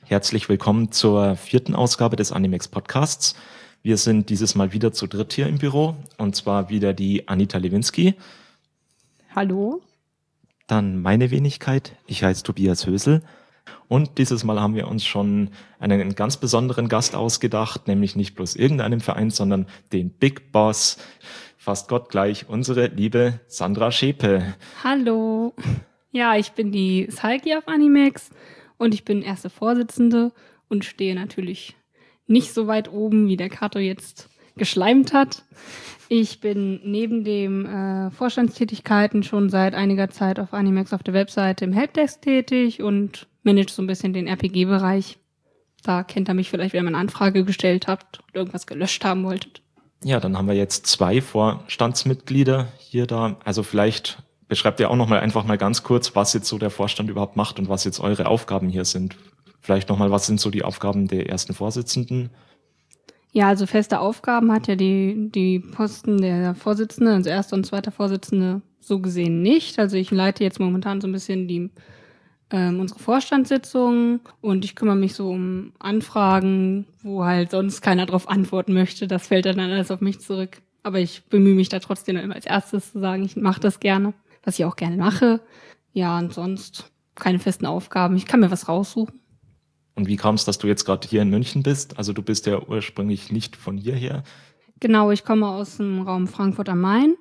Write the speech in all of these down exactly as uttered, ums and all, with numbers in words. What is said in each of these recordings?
Herzlich willkommen zur vierten Ausgabe des Animex Podcasts. Wir sind dieses Mal wieder zu dritt hier im Büro und zwar wieder die Anita Lewinsky. Hallo. Dann meine Wenigkeit, ich heiße Tobias Hösel und dieses Mal haben wir uns schon einen ganz besonderen Gast ausgedacht, nämlich nicht bloß irgendeinem Verein, sondern den Big Boss, fast gottgleich, unsere liebe Sandra Schepe. Hallo. Ja, ich bin die Salki auf Animex und ich bin erste Vorsitzende und stehe natürlich nicht so weit oben, wie der Kato jetzt geschleimt hat. Ich bin neben den äh, Vorstandstätigkeiten schon seit einiger Zeit auf Animex auf der Webseite im Helpdesk tätig und manage so ein bisschen den R P G-Bereich. Da kennt ihr mich vielleicht, wenn ihr eine Anfrage gestellt habt und irgendwas gelöscht haben wolltet. Ja, dann haben wir jetzt zwei Vorstandsmitglieder hier da. Also vielleicht beschreibt ihr auch nochmal einfach mal ganz kurz, was jetzt so der Vorstand überhaupt macht und was jetzt eure Aufgaben hier sind. Vielleicht nochmal, was sind so die Aufgaben der ersten Vorsitzenden? Ja, also feste Aufgaben hat ja die, die Posten der Vorsitzende, also erster und zweiter Vorsitzende, so gesehen nicht. Also ich leite jetzt momentan so ein bisschen die ähm, unsere Vorstandssitzungen und ich kümmere mich so um Anfragen, wo halt sonst keiner drauf antworten möchte. Das fällt dann alles auf mich zurück. Aber ich bemühe mich da trotzdem immer als erstes zu sagen, ich mache das gerne, was ich auch gerne mache. Ja, und sonst keine festen Aufgaben. Ich kann mir was raussuchen. Und wie kam es, dass du jetzt gerade hier in München bist? Also du bist ja ursprünglich nicht von hierher. Genau, ich komme aus dem Raum Frankfurt am Main.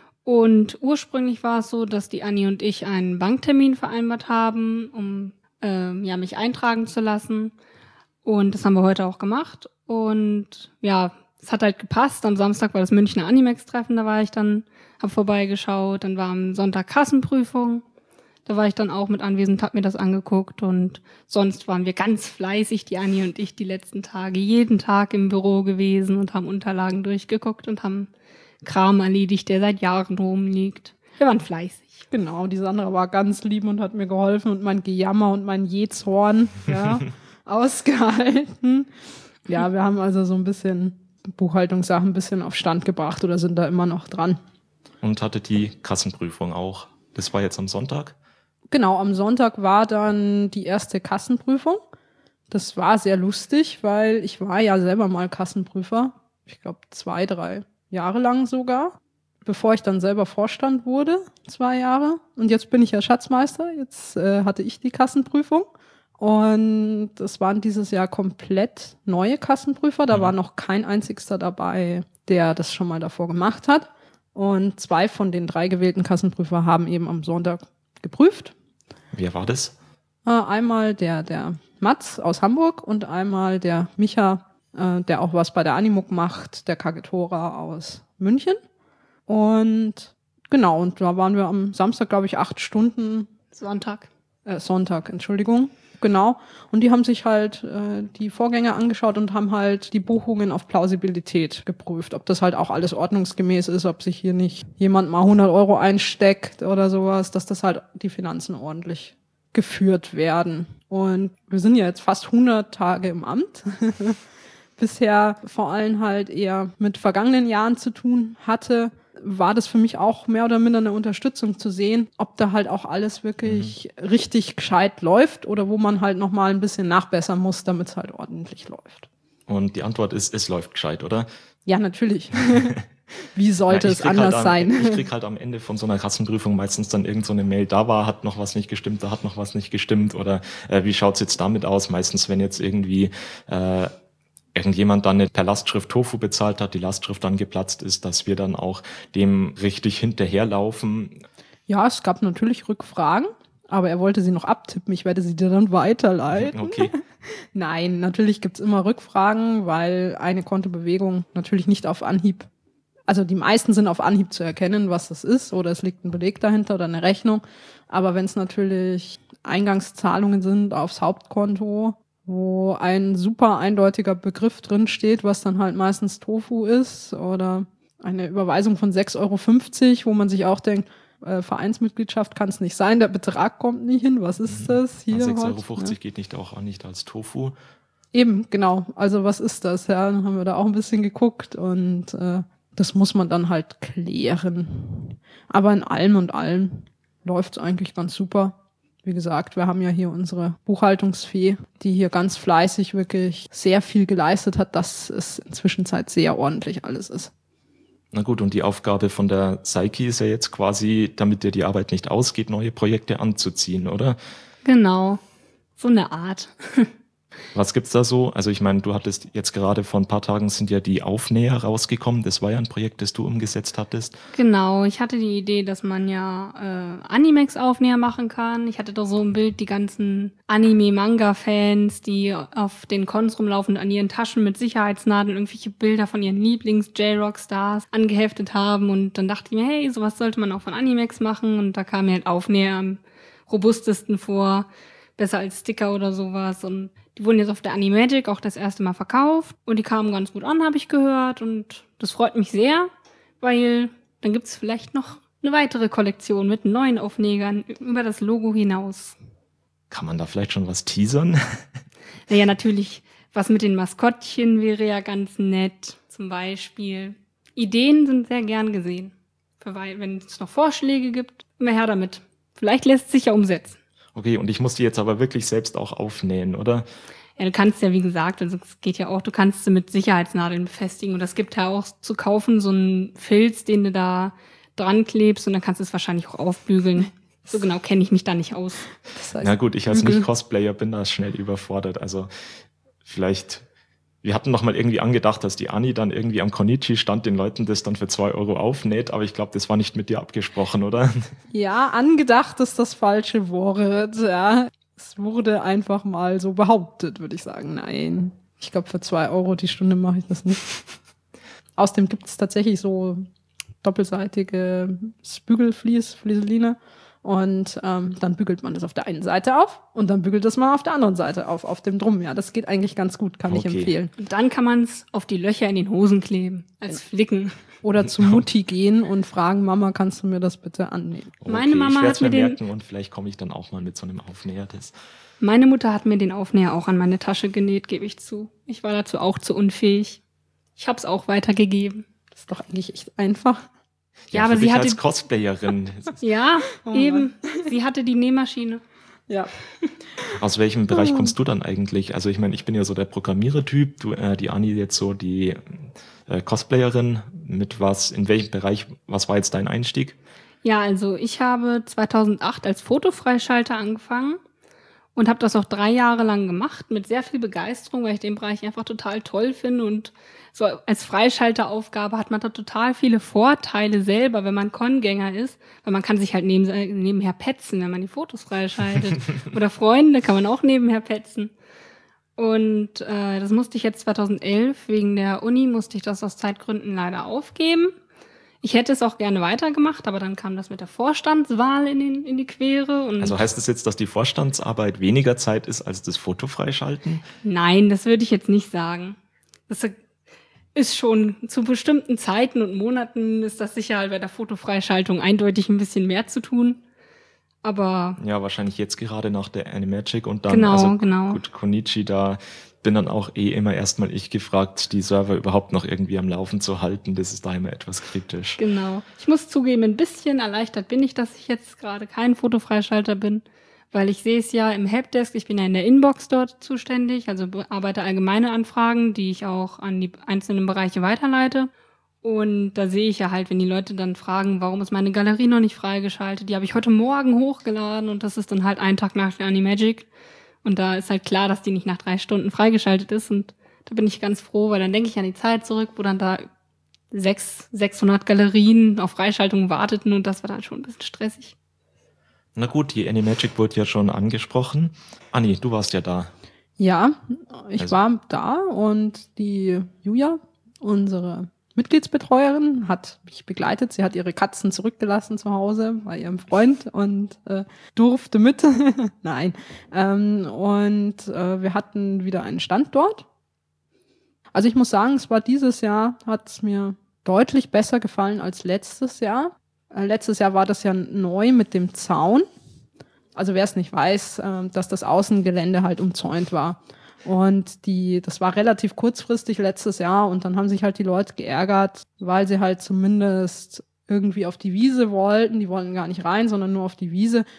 Und ursprünglich war es so, dass die Anni und ich einen Banktermin vereinbart haben, um ähm, ja, mich eintragen zu lassen. Und das haben wir heute auch gemacht. Und ja, es hat halt gepasst. Am Samstag war das Münchner Animex-Treffen, da war ich dann, hab vorbeigeschaut. Dann war am Sonntag Kassenprüfung. Da war ich dann auch mit anwesend, hab mir das angeguckt. Und sonst waren wir ganz fleißig, die Anni und ich, die letzten Tage, jeden Tag im Büro gewesen und haben Unterlagen durchgeguckt und haben Kram erledigt, der seit Jahren rumliegt. Wir waren fleißig. Genau, die Sandra war ganz lieb und hat mir geholfen und mein Gejammer und mein Jezorn ja, ausgehalten. Ja, wir haben also so ein bisschen Buchhaltungssachen ein bisschen auf Stand gebracht oder sind da immer noch dran. Und hatte die Kassenprüfung auch. Das war jetzt am Sonntag? Genau, am Sonntag war dann die erste Kassenprüfung. Das war sehr lustig, weil ich war ja selber mal Kassenprüfer. Ich glaube zwei, drei Jahre lang sogar, bevor ich dann selber Vorstand wurde, zwei Jahre. Und jetzt bin ich ja Schatzmeister, jetzt äh, hatte ich die Kassenprüfung. Und es waren dieses Jahr komplett neue Kassenprüfer. Da war noch kein einzigster dabei, der das schon mal davor gemacht hat. Und zwei von den drei gewählten Kassenprüfer haben eben am Sonntag geprüft. Wer war das? Äh, einmal der, der Mats aus Hamburg und einmal der Micha, der auch was bei der Animuk macht, der Kagetora aus München. Und genau, und da waren wir am Samstag, glaube ich, acht Stunden. Sonntag. Äh, Sonntag, Entschuldigung. Genau. Und die haben sich halt äh, die Vorgänge angeschaut und haben halt die Buchungen auf Plausibilität geprüft. Ob das halt auch alles ordnungsgemäß ist, ob sich hier nicht jemand mal hundert Euro einsteckt oder sowas, dass das halt die Finanzen ordentlich geführt werden. Und wir sind ja jetzt fast hundert Tage im Amt. Bisher vor allem halt eher mit vergangenen Jahren zu tun hatte, war das für mich auch mehr oder minder eine Unterstützung zu sehen, ob da halt auch alles wirklich mhm. richtig gescheit läuft oder wo man halt nochmal ein bisschen nachbessern muss, damit es halt ordentlich läuft. Und die Antwort ist, es läuft gescheit, oder? Ja, natürlich. Wie sollte ja, es anders halt am, sein? Ich krieg halt am Ende von so einer Kassenprüfung meistens dann irgend so eine Mail, da war, hat noch was nicht gestimmt, da hat noch was nicht gestimmt oder äh, wie schaut's jetzt damit aus? Meistens, wenn jetzt irgendwie äh, irgendjemand dann per Lastschrift Tofu bezahlt hat, die Lastschrift dann geplatzt ist, dass wir dann auch dem richtig hinterherlaufen. Ja, es gab natürlich Rückfragen, aber er wollte sie noch abtippen. Ich werde sie dir dann weiterleiten. Okay. Nein, natürlich gibt's immer Rückfragen, weil eine Kontobewegung natürlich nicht auf Anhieb, also die meisten sind auf Anhieb zu erkennen, was das ist, oder es liegt ein Beleg dahinter oder eine Rechnung. Aber wenn es natürlich Eingangszahlungen sind aufs Hauptkonto, wo ein super eindeutiger Begriff drin steht, was dann halt meistens Tofu ist oder eine Überweisung von sechs Euro fünfzig, wo man sich auch denkt, äh, Vereinsmitgliedschaft kann es nicht sein, der Betrag kommt nicht hin, was ist das hier? sechs Euro fünfzig ne? Geht nicht auch, auch nicht als Tofu. Eben, genau, also was ist das? Ja, dann haben wir da auch ein bisschen geguckt und äh, das muss man dann halt klären. Aber in allem und allem läuft es eigentlich ganz super. wie gesagt, wir haben ja hier unsere Buchhaltungsfee, die hier ganz fleißig wirklich sehr viel geleistet hat, dass es inzwischen sehr ordentlich alles ist. Na gut, und die Aufgabe von der Psyche ist ja jetzt quasi, damit dir die Arbeit nicht ausgeht, neue Projekte anzuziehen, oder? Genau, so eine Art. Was gibt's da so? Also ich meine, du hattest jetzt gerade vor ein paar Tagen sind ja die Aufnäher rausgekommen. Das war ja ein Projekt, das du umgesetzt hattest. Genau, ich hatte die Idee, dass man ja äh, Animex-Aufnäher machen kann. Ich hatte da so im Bild die ganzen Anime-Manga-Fans, die auf den Cons rumlaufen und an ihren Taschen mit Sicherheitsnadeln irgendwelche Bilder von ihren Lieblings-J-Rock-Stars angeheftet haben. Und dann dachte ich mir, hey, sowas sollte man auch von Animex machen. Und da kam mir halt Aufnäher am robustesten vor, besser als Sticker oder sowas. Und die wurden jetzt auf der Animagic auch das erste Mal verkauft und die kamen ganz gut an, habe ich gehört. Und das freut mich sehr, weil dann gibt's vielleicht noch eine weitere Kollektion mit neuen Aufnähern über das Logo hinaus. Kann man da vielleicht schon was teasern? Naja, natürlich, was mit den Maskottchen wäre ja ganz nett, zum Beispiel. Ideen sind sehr gern gesehen. Für, wenn es noch Vorschläge gibt, immer her damit. Vielleicht lässt es sich ja umsetzen. Okay, und ich muss die jetzt aber wirklich selbst auch aufnähen, oder? Ja, du kannst ja, wie gesagt, also es geht ja auch, du kannst sie mit Sicherheitsnadeln befestigen. Und das gibt ja auch zu kaufen, so einen Filz, den du da dran klebst und dann kannst du es wahrscheinlich auch aufbügeln. So genau kenne ich mich da nicht aus. Das heißt, Na gut, ich als Bügel. Nicht-Cosplayer bin da schnell überfordert. Also vielleicht, wir hatten noch mal irgendwie angedacht, dass die Anni dann irgendwie am Konichi stand, den Leuten das dann für zwei Euro aufnäht, aber ich glaube, das war nicht mit dir abgesprochen, oder? Ja, angedacht ist das falsche Wort, ja. Es wurde einfach mal so behauptet, würde ich sagen. Nein, ich glaube, für zwei Euro die Stunde mache ich das nicht. Außerdem gibt es tatsächlich so doppelseitige Bügelflies, Flieseline. Und ähm, dann bügelt man das auf der einen Seite auf und dann bügelt das mal auf der anderen Seite auf, auf dem Drum. Ja, das geht eigentlich ganz gut, kann ich Okay. empfehlen. Und dann kann man es auf die Löcher in den Hosen kleben, als Flicken. Oder zu Mutti gehen und fragen, Mama, kannst du mir das bitte annehmen? Meine Mama ich werd's hat mir mir den- merken und vielleicht komme ich dann auch mal mit so einem Aufnäher. Das Meine Mutter hat mir den Aufnäher auch an meine Tasche genäht, gebe ich zu. Ich war dazu auch zu unfähig. Ich habe es auch weitergegeben. Das ist doch eigentlich echt einfach. Ja, aber für sie dich hatte- als Cosplayerin. Ja, Oh eben. Sie hatte die Nähmaschine. Ja. Aus welchem Bereich Oh. kommst du dann eigentlich? Also ich meine, ich bin ja so der Programmierer-Typ, du, äh, die Anni jetzt so die äh, Cosplayerin. Mit was, in welchem Bereich, was war jetzt dein Einstieg? Ja, also ich habe zweitausendacht als Fotofreischalter angefangen und habe das auch drei Jahre lang gemacht mit sehr viel Begeisterung, weil ich den Bereich einfach total toll finde. Und so als Freischalteraufgabe hat man da total viele Vorteile selber, wenn man Con-Gänger ist, weil man kann sich halt neben, nebenher petzen, wenn man die Fotos freischaltet. Oder Freunde kann man auch nebenher petzen. Und äh, das musste ich jetzt zweitausendelf, wegen der Uni musste ich das aus Zeitgründen leider aufgeben. Ich hätte es auch gerne weitergemacht, aber dann kam das mit der Vorstandswahl in, den, in die Quere. Und Also heißt das jetzt, dass die Vorstandsarbeit weniger Zeit ist als das Fotofreischalten? nein, das würde ich jetzt nicht sagen. Das ist schon zu bestimmten Zeiten und Monaten ist das sicher halt bei der Fotofreischaltung eindeutig ein bisschen mehr zu tun. Aber Ja, wahrscheinlich jetzt gerade nach der Animagic und dann, Genau, also genau. gut, Konichi, da bin dann auch eh immer erstmal ich gefragt, die Server überhaupt noch irgendwie am Laufen zu halten. Das ist da immer etwas kritisch. genau. Ich muss zugeben, ein bisschen erleichtert bin ich, dass ich jetzt gerade kein Fotofreischalter bin, weil ich sehe es ja im Helpdesk, ich bin ja in der Inbox dort zuständig, also bearbeite allgemeine Anfragen, die ich auch an die einzelnen Bereiche weiterleite. Und da sehe ich ja halt, wenn die Leute dann fragen, warum ist meine Galerie noch nicht freigeschaltet, die habe ich heute Morgen hochgeladen und das ist dann halt einen Tag nach der Animagic. Und da ist halt klar, dass die nicht nach drei Stunden freigeschaltet ist. Und da bin ich ganz froh, weil dann denke ich an die Zeit zurück, wo dann da sechs, sechshundert Galerien auf Freischaltung warteten und das war dann schon ein bisschen stressig. Na gut, die Animagic wurde ja schon angesprochen. Anni, du warst ja da. Ja, ich Also- war da und die Julia, unsere Mitgliedsbetreuerin, hat mich begleitet. Sie hat ihre Katzen zurückgelassen zu Hause bei ihrem Freund und äh, durfte mit. Nein. Ähm, und äh, wir hatten wieder einen Stand dort. Also ich muss sagen, es war dieses Jahr, hat es mir deutlich besser gefallen als letztes Jahr. Äh, letztes Jahr war das ja neu mit dem Zaun. Also wer es nicht weiß, äh, dass das Außengelände halt umzäunt war. Und die, das war relativ kurzfristig letztes Jahr und dann haben sich halt die Leute geärgert, weil sie halt zumindest irgendwie auf die Wiese wollten. Die wollten gar nicht rein, sondern nur auf die Wiese.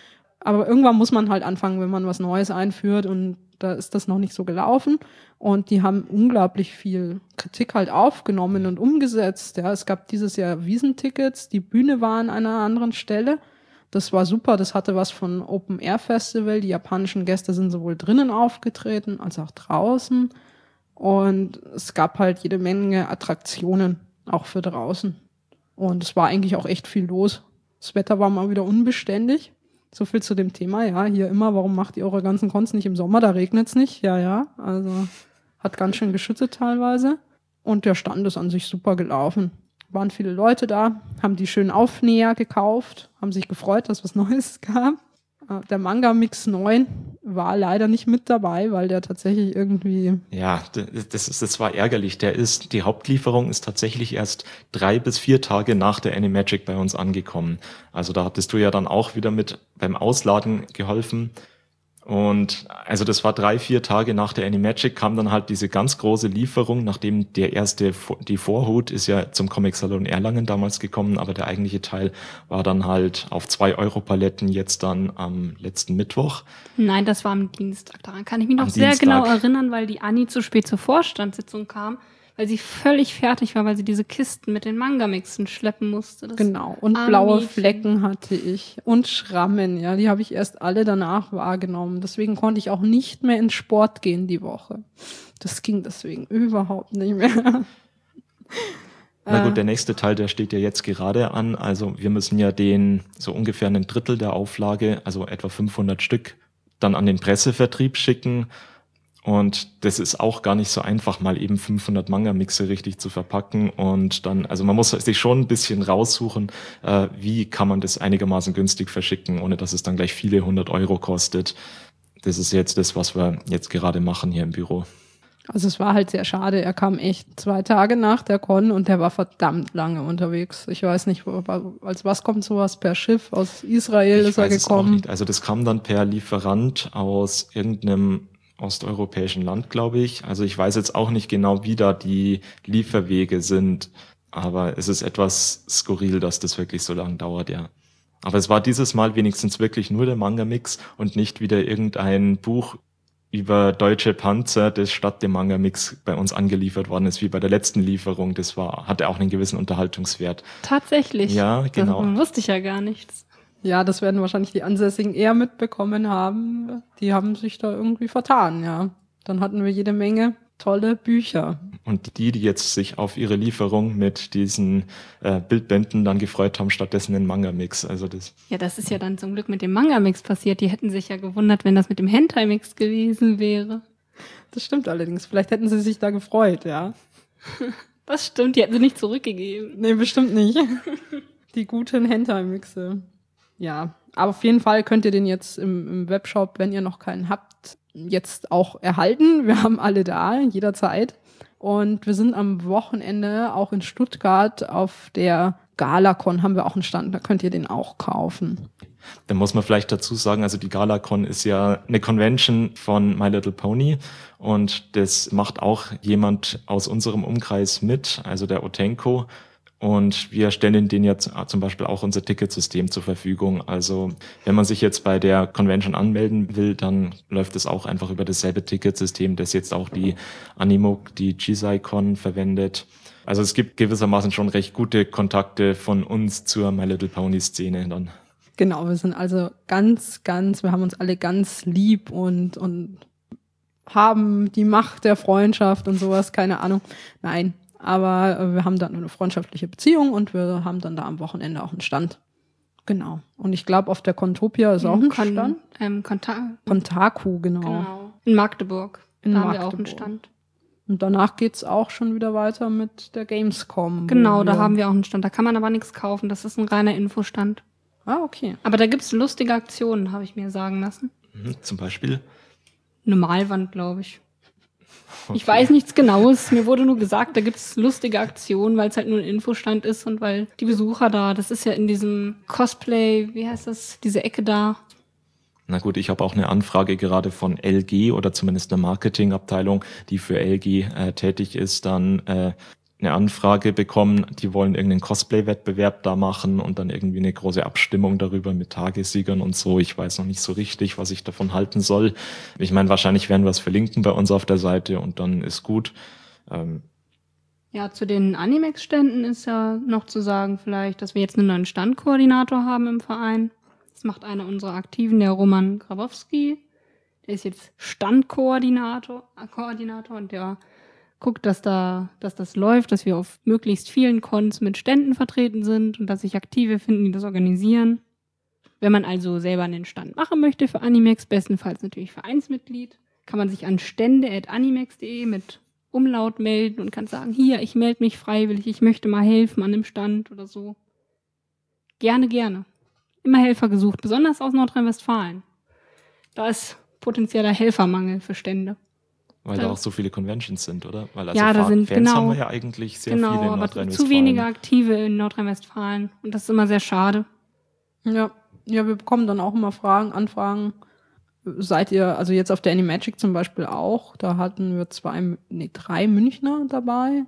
Aber irgendwann muss man halt anfangen, wenn man was Neues einführt und da ist das noch nicht so gelaufen. Und die haben unglaublich viel Kritik halt aufgenommen und umgesetzt. Ja, es gab dieses Jahr Wiesentickets, die Bühne war an einer anderen Stelle. Das war super, das hatte was von Open Air Festival. Die japanischen Gäste sind sowohl drinnen aufgetreten als auch draußen. Und es gab halt jede Menge Attraktionen, auch für draußen. Und es war eigentlich auch echt viel los. Das Wetter war mal wieder unbeständig. So viel zu dem Thema. Ja, hier immer, warum macht ihr eure ganzen Cons nicht im Sommer? Da regnet's nicht. Ja, ja, also hat ganz schön geschüttet teilweise. Und der Stand ist an sich super gelaufen. Waren viele Leute da, haben die schönen Aufnäher gekauft, haben sich gefreut, dass was Neues gab. Der Manga Mix neun war leider nicht mit dabei, weil der tatsächlich irgendwie... Ja, das ist, das war ärgerlich. Der ist, die Hauptlieferung ist tatsächlich erst drei bis vier Tage nach der Animagic bei uns angekommen. Also da hattest du ja dann auch wieder mit beim Ausladen geholfen. Und also das war drei, vier Tage nach der Animagic kam dann halt diese ganz große Lieferung, nachdem der erste, die Vorhut ist ja zum Comic Salon Erlangen damals gekommen, aber der eigentliche Teil war dann halt auf zwei Euro Paletten jetzt dann am letzten Mittwoch. Nein, das war am Dienstag. Daran kann ich mich noch Am sehr Dienstag. genau erinnern, weil die Anni zu spät zur Vorstandssitzung kam, weil sie völlig fertig war, weil sie diese Kisten mit den Manga-Mixen schleppen musste. Das Genau, und arme blaue Mädchen. Flecken hatte ich und Schrammen, ja, die habe ich erst alle danach wahrgenommen. Deswegen konnte ich auch nicht mehr ins Sport gehen die Woche. Das ging deswegen überhaupt nicht mehr. Na gut, der nächste Teil, der steht ja jetzt gerade an. Also wir müssen ja den, so ungefähr ein Drittel der Auflage, also etwa fünfhundert Stück, dann an den Pressevertrieb schicken. Und das ist auch gar nicht so einfach, mal eben fünfhundert Manga-Mixe richtig zu verpacken. Und dann, also man muss sich schon ein bisschen raussuchen, äh, wie kann man das einigermaßen günstig verschicken, ohne dass es dann gleich viele hundert Euro kostet. Das ist jetzt das, was wir jetzt gerade machen hier im Büro. Also es war halt sehr schade. Er kam echt zwei Tage nach der Con und der war verdammt lange unterwegs. Ich weiß nicht, wo, als was kommt sowas per Schiff aus Israel Ich ist er weiß es auch gekommen. nicht. Also das kam dann per Lieferant aus irgendeinem osteuropäischen Land, glaube ich. Also ich weiß jetzt auch nicht genau, wie da die Lieferwege sind, aber es ist etwas skurril, dass das wirklich so lange dauert, ja. Aber es war dieses Mal wenigstens wirklich nur der Manga-Mix und nicht wieder irgendein Buch über deutsche Panzer, das statt dem Manga-Mix bei uns angeliefert worden ist, wie bei der letzten Lieferung. Das war, hatte auch einen gewissen Unterhaltungswert. Tatsächlich. Ja, genau. Das wusste ich ja gar nichts. Ja, das werden wahrscheinlich die Ansässigen eher mitbekommen haben. Die haben sich da irgendwie vertan, ja. Dann hatten wir jede Menge tolle Bücher. Und die, die jetzt sich auf ihre Lieferung mit diesen äh, Bildbänden dann gefreut haben, stattdessen den Manga-Mix. Also das. Ja, das ist ja dann zum Glück mit dem Manga-Mix passiert. Die hätten sich ja gewundert, wenn das mit dem Hentai-Mix gewesen wäre. Das stimmt allerdings. Vielleicht hätten sie sich da gefreut, ja. Das stimmt, die hätten sie nicht zurückgegeben. Nee, bestimmt nicht. Die guten Hentai-Mixe. Ja, aber auf jeden Fall könnt ihr den jetzt im, im Webshop, wenn ihr noch keinen habt, jetzt auch erhalten. Wir haben alle da, jederzeit. Und wir sind am Wochenende auch in Stuttgart auf der Galacon haben wir auch einen Stand, da könnt ihr den auch kaufen. Da muss man vielleicht dazu sagen, also die Galacon ist ja eine Convention von My Little Pony und das macht auch jemand aus unserem Umkreis mit, also der Otenko. Und wir stellen denen jetzt zum Beispiel auch unser Ticketsystem zur Verfügung. Also wenn man sich jetzt bei der Convention anmelden will, dann läuft es auch einfach über dasselbe Ticketsystem, das jetzt auch die Animoc, die Jisai-Con verwendet. Also es gibt gewissermaßen schon recht gute Kontakte von uns zur My Little Pony-Szene dann. Genau, wir sind also ganz, ganz, wir haben uns alle ganz lieb und, und haben die Macht der Freundschaft und sowas, keine Ahnung. Nein. Aber wir haben dann eine freundschaftliche Beziehung und wir haben dann da am Wochenende auch einen Stand. Genau. Und ich glaube, auf der Contopia ist auch ein Kon- Stand. Ähm, Konta- Kontaku, genau. genau. In Magdeburg. In da Magdeburg. haben wir auch einen Stand. Und danach geht's auch schon wieder weiter mit der Gamescom. Genau, wo da haben wir auch einen Stand. Da kann man aber nichts kaufen. Das ist ein reiner Infostand. Ah, okay. Aber da gibt's lustige Aktionen, habe ich mir sagen lassen. Mhm, zum Beispiel? Eine Malwand, glaube ich. Okay. Ich weiß nichts Genaues. Mir wurde nur gesagt, da gibt's lustige Aktionen, weil es halt nur ein Infostand ist und weil die Besucher da, das ist ja in diesem Cosplay, wie heißt das, diese Ecke da. Na gut, ich habe auch eine Anfrage gerade von L G oder zumindest eine Marketingabteilung, die für L G äh, tätig ist, dann äh, eine Anfrage bekommen, die wollen irgendeinen Cosplay-Wettbewerb da machen und dann irgendwie eine große Abstimmung darüber mit Tagessiegern und so. Ich weiß noch nicht so richtig, was ich davon halten soll. Ich meine, wahrscheinlich werden wir es verlinken bei uns auf der Seite und dann ist gut. Ähm, Ja, zu den Animex-Ständen ist ja noch zu sagen vielleicht, dass wir jetzt einen neuen Standkoordinator haben im Verein. Das macht einer unserer Aktiven, der Roman Grabowski. Der ist jetzt Standkoordinator äh, Koordinator und der guckt, dass da, dass das läuft, dass wir auf möglichst vielen Cons mit Ständen vertreten sind und dass sich Aktive finden, die das organisieren. Wenn man also selber einen Stand machen möchte für Animex, bestenfalls natürlich Vereinsmitglied, kann man sich an stände at animex punkt de mit Umlaut melden und kann sagen, hier, ich melde mich freiwillig, ich möchte mal helfen an einem Stand oder so. Gerne, gerne. Immer Helfer gesucht, besonders aus Nordrhein-Westfalen. Da ist potenzieller Helfermangel für Stände. Weil Ja. da auch so viele Conventions sind, oder? Weil also Ja, da Fa- sind- Fans genau. haben wir ja eigentlich sehr Genau, viele in aber Nordrhein-Westfalen. zu wenige Aktive in Nordrhein-Westfalen. Und das ist immer sehr schade. Ja, ja, wir bekommen dann auch immer Fragen, Anfragen. Seid ihr, also jetzt auf der Animagic zum Beispiel auch, da hatten wir zwei, nee, drei Münchner dabei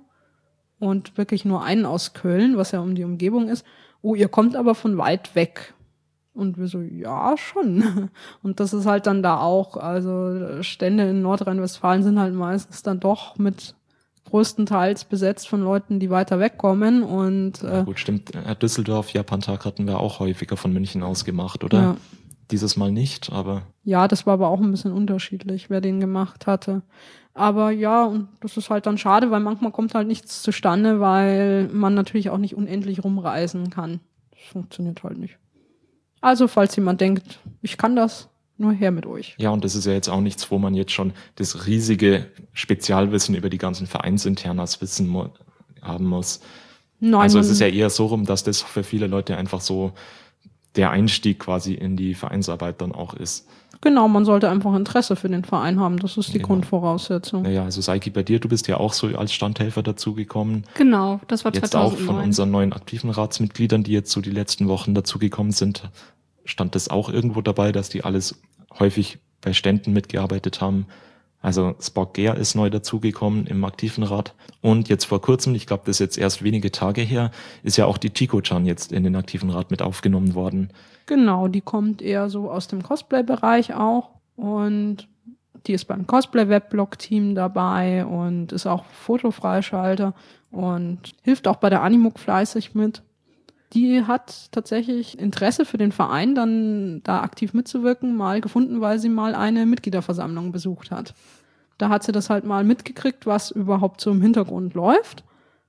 und wirklich nur einen aus Köln, was ja um die Umgebung ist. Oh, ihr kommt aber von weit weg. Und wir so, ja, schon. Und das ist halt dann da auch, also Stände in Nordrhein-Westfalen sind halt meistens dann doch mit größtenteils besetzt von Leuten, die weiter wegkommen und Ja, äh, gut, stimmt. Äh, Düsseldorf, Japantag hatten wir auch häufiger von München aus gemacht, oder? ja. Dieses Mal nicht, aber Ja, das war aber auch ein bisschen unterschiedlich, wer den gemacht hatte. Aber ja, und das ist halt dann schade, weil manchmal kommt halt nichts zustande, weil man natürlich auch nicht unendlich rumreisen kann. Das funktioniert halt nicht. Also, falls jemand denkt, ich kann das, nur her mit euch. ja, und das ist ja jetzt auch nichts, wo man jetzt schon das riesige Spezialwissen über die ganzen Vereinsinternas wissen mu- haben muss. Nein, Also es man- ist ja eher so rum, dass das für viele Leute einfach so der Einstieg quasi in die Vereinsarbeit dann auch ist. genau, man sollte einfach Interesse für den Verein haben. Das ist die Genau. Grundvoraussetzung. Naja, also Saiki, bei dir, du bist ja auch so als Standhelfer dazugekommen. Genau, das war Jetzt auch zweitausendneun. von unseren neuen aktiven Ratsmitgliedern, die jetzt so die letzten Wochen dazugekommen sind, stand das auch irgendwo dabei, dass die alles häufig bei Ständen mitgearbeitet haben. Also Spock Gear ist neu dazugekommen im aktiven Rat. Und jetzt vor kurzem, ich glaube, das ist jetzt erst wenige Tage her, ist ja auch die Chico-chan jetzt in den aktiven Rat mit aufgenommen worden. Genau, die kommt eher so aus dem Cosplay-Bereich auch und die ist beim Cosplay-Weblog-Team dabei und ist auch Fotofreischalter und hilft auch bei der Animuk fleißig mit. Die hat tatsächlich Interesse für den Verein, dann da aktiv mitzuwirken, mal gefunden, weil sie mal eine Mitgliederversammlung besucht hat. Da hat sie das halt mal mitgekriegt, was überhaupt so im Hintergrund läuft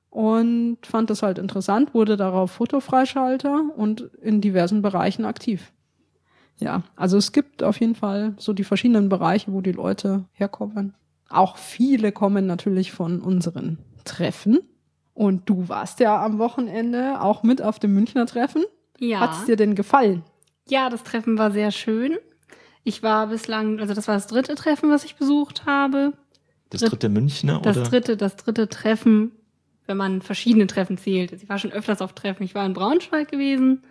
und fand das halt interessant, wurde darauf Fotofreischalter und in diversen Bereichen aktiv. Ja, also es gibt auf jeden Fall so die verschiedenen Bereiche, wo die Leute herkommen. Auch viele kommen natürlich von unseren Treffen. Und du warst ja am Wochenende auch mit auf dem Münchner Treffen. Ja. Hat es dir denn gefallen? Ja, das Treffen war sehr schön. Ich war bislang, also das war das dritte Treffen, was ich besucht habe. Das Dritt- dritte Münchner, Das oder? dritte, das dritte Treffen, wenn man verschiedene Treffen zählt. Ich war schon öfters auf Treffen. Ich war in Braunschweig gewesen,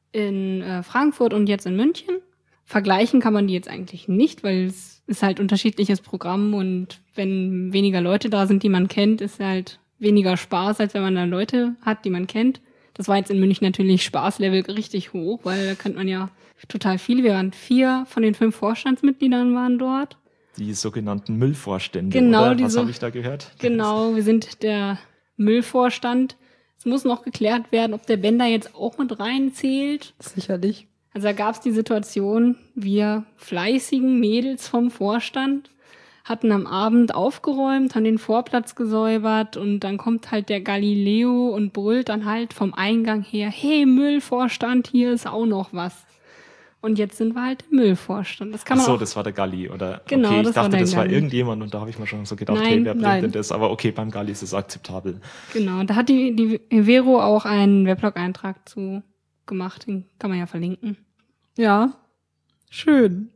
in äh, Frankfurt und jetzt in München. Vergleichen kann man die jetzt eigentlich nicht, weil es ist halt unterschiedliches Programm und wenn weniger Leute da sind, die man kennt, ist halt weniger Spaß, als wenn man da Leute hat, die man kennt. Das war jetzt in München natürlich Spaßlevel richtig hoch, weil da kennt man ja total viele. Wir waren vier von den fünf Vorstandsmitgliedern waren dort. Die sogenannten Müllvorstände, Genau, oder? die Was so- habe ich da gehört? Genau, wir sind der Müllvorstand. Es muss noch geklärt werden, ob der Bender jetzt auch mit reinzählt. Sicherlich. Also da gab es die Situation, wir fleißigen Mädels vom Vorstand hatten am Abend aufgeräumt, haben den Vorplatz gesäubert und dann kommt halt der Galileo und brüllt dann halt vom Eingang her, hey Müllvorstand, hier ist auch noch was. Und jetzt sind wir halt im Müllvorstand. Das kann Ach man so, auch, das war der Galli, oder? Genau, okay, ich das war dachte, der das war Galli. irgendjemand und da habe ich mir schon so gedacht, Nein, hey, wer bringt nein. denn das? Aber okay, beim Galli ist es akzeptabel. genau, da hat die, die Vero auch einen Weblog-Eintrag zu gemacht, den kann man ja verlinken. Ja, schön.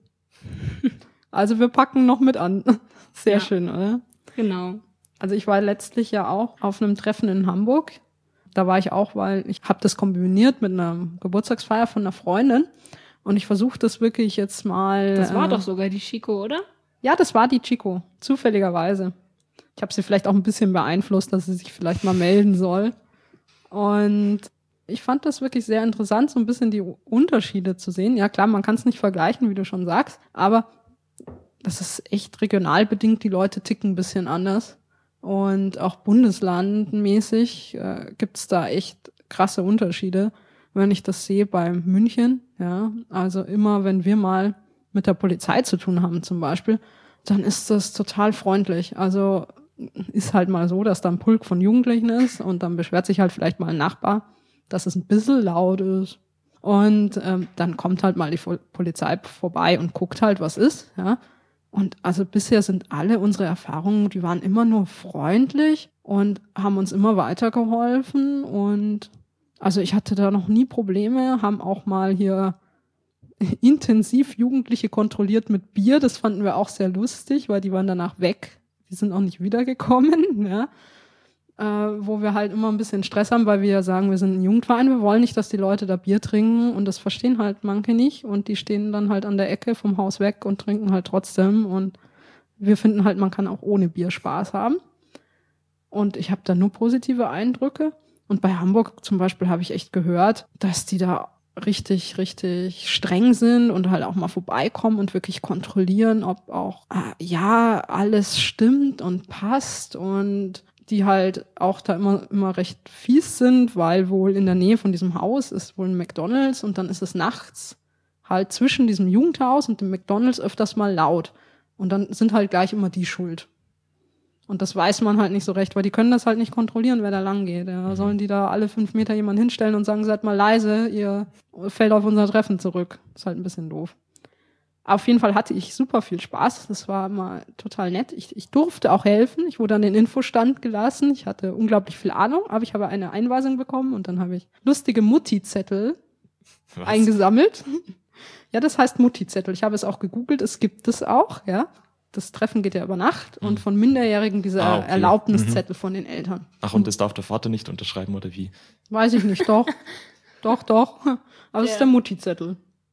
Also wir packen noch mit an. Sehr Ja. schön, oder? Genau. Also ich war letztlich ja auch auf einem Treffen in Hamburg. Da war ich auch, weil ich habe das kombiniert mit einer Geburtstagsfeier von einer Freundin. Und ich versuche das wirklich jetzt mal... Das war äh, doch sogar die Chico, oder? Ja, das war die Chico, zufälligerweise. Ich habe sie vielleicht auch ein bisschen beeinflusst, dass sie sich vielleicht mal melden soll. Und ich fand das wirklich sehr interessant, so ein bisschen die Unterschiede zu sehen. Ja klar, man kann es nicht vergleichen, wie du schon sagst, aber das ist echt regional bedingt. Die Leute ticken ein bisschen anders. Und auch bundeslandmäßig äh, gibt's da echt krasse Unterschiede, wenn ich das sehe bei München. Ja, also immer, wenn wir mal mit der Polizei zu tun haben zum Beispiel, dann ist das total freundlich. Also ist halt mal so, dass da ein Pulk von Jugendlichen ist und dann beschwert sich halt vielleicht mal ein Nachbar, dass es ein bisschen laut ist. Und ähm, dann kommt halt mal die Polizei vorbei und guckt halt, was ist. Ja. Und also bisher sind alle unsere Erfahrungen, die waren immer nur freundlich und haben uns immer weitergeholfen. Und also ich hatte da noch nie Probleme, haben auch mal hier intensiv Jugendliche kontrolliert mit Bier. Das fanden wir auch sehr lustig, weil die waren danach weg. Die sind auch nicht wiedergekommen, ja. Äh, wo wir halt immer ein bisschen Stress haben, weil wir ja sagen, wir sind ein Jugendverein, wir wollen nicht, dass die Leute da Bier trinken und das verstehen halt manche nicht und die stehen dann halt an der Ecke vom Haus weg und trinken halt trotzdem und wir finden halt, man kann auch ohne Bier Spaß haben. Und ich habe da nur positive Eindrücke. Und bei Hamburg zum Beispiel habe ich echt gehört, dass die da richtig, richtig streng sind und halt auch mal vorbeikommen und wirklich kontrollieren, ob auch, äh, ja, alles stimmt und passt und die halt auch da immer, immer recht fies sind, weil wohl in der Nähe von diesem Haus ist wohl ein McDonald's und dann ist es nachts halt zwischen diesem Jugendhaus und dem McDonald's öfters mal laut. Und dann sind halt gleich immer die schuld. Und das weiß man halt nicht so recht, weil die können das halt nicht kontrollieren, wer da lang geht. Ja, sollen die da alle fünf Meter jemanden hinstellen und sagen, seid mal leise, ihr fällt auf unser Treffen zurück. Das ist halt ein bisschen doof. Auf jeden Fall hatte ich super viel Spaß. Das war immer total nett. Ich, ich durfte auch helfen. Ich wurde an den Infostand gelassen. Ich hatte unglaublich viel Ahnung, aber ich habe eine Einweisung bekommen und dann habe ich lustige Mutti-Zettel eingesammelt. Ja, das heißt Mutti-Zettel. Ich habe es auch gegoogelt. Es gibt es auch, ja. Das Treffen geht ja über Nacht und von Minderjährigen diese ah, okay. Erlaubniszettel mhm. von den Eltern. Ach, und das darf der Vater nicht unterschreiben, oder wie? Weiß ich nicht, doch. doch, doch. Aber es yeah. ist der Mutti-Zettel.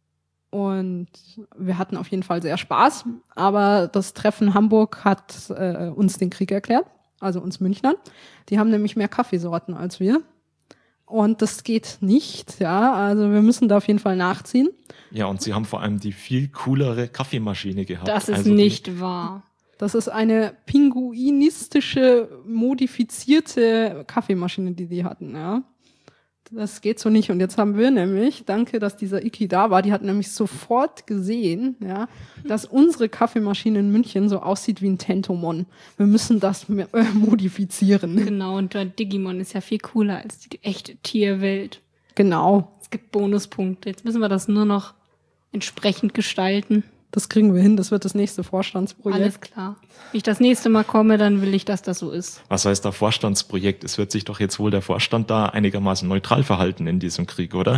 Und wir hatten auf jeden Fall sehr Spaß. Aber das Treffen Hamburg hat äh, uns den Krieg erklärt, also uns Münchnern. Die haben nämlich mehr Kaffeesorten als wir. Und das geht nicht, ja. Also wir müssen da auf jeden Fall nachziehen. Ja, und sie haben vor allem die viel coolere Kaffeemaschine gehabt. Das ist also nicht die, wahr. Das ist eine pinguinistische, modifizierte Kaffeemaschine, die die hatten, ja. Das geht so nicht. Und jetzt haben wir nämlich, danke, dass dieser Iki da war, die hat nämlich sofort gesehen, ja, dass unsere Kaffeemaschine in München so aussieht wie ein Tentomon. Wir müssen das mehr, äh, modifizieren. Genau, und der Digimon ist ja viel cooler als die echte Tierwelt. Genau. Es gibt Bonuspunkte. Jetzt müssen wir das nur noch entsprechend gestalten. Das kriegen wir hin, das wird das nächste Vorstandsprojekt. Alles klar. Wenn ich das nächste Mal komme, dann will ich, dass das so ist. Was heißt da Vorstandsprojekt? Es wird sich doch jetzt wohl der Vorstand da einigermaßen neutral verhalten in diesem Krieg, oder?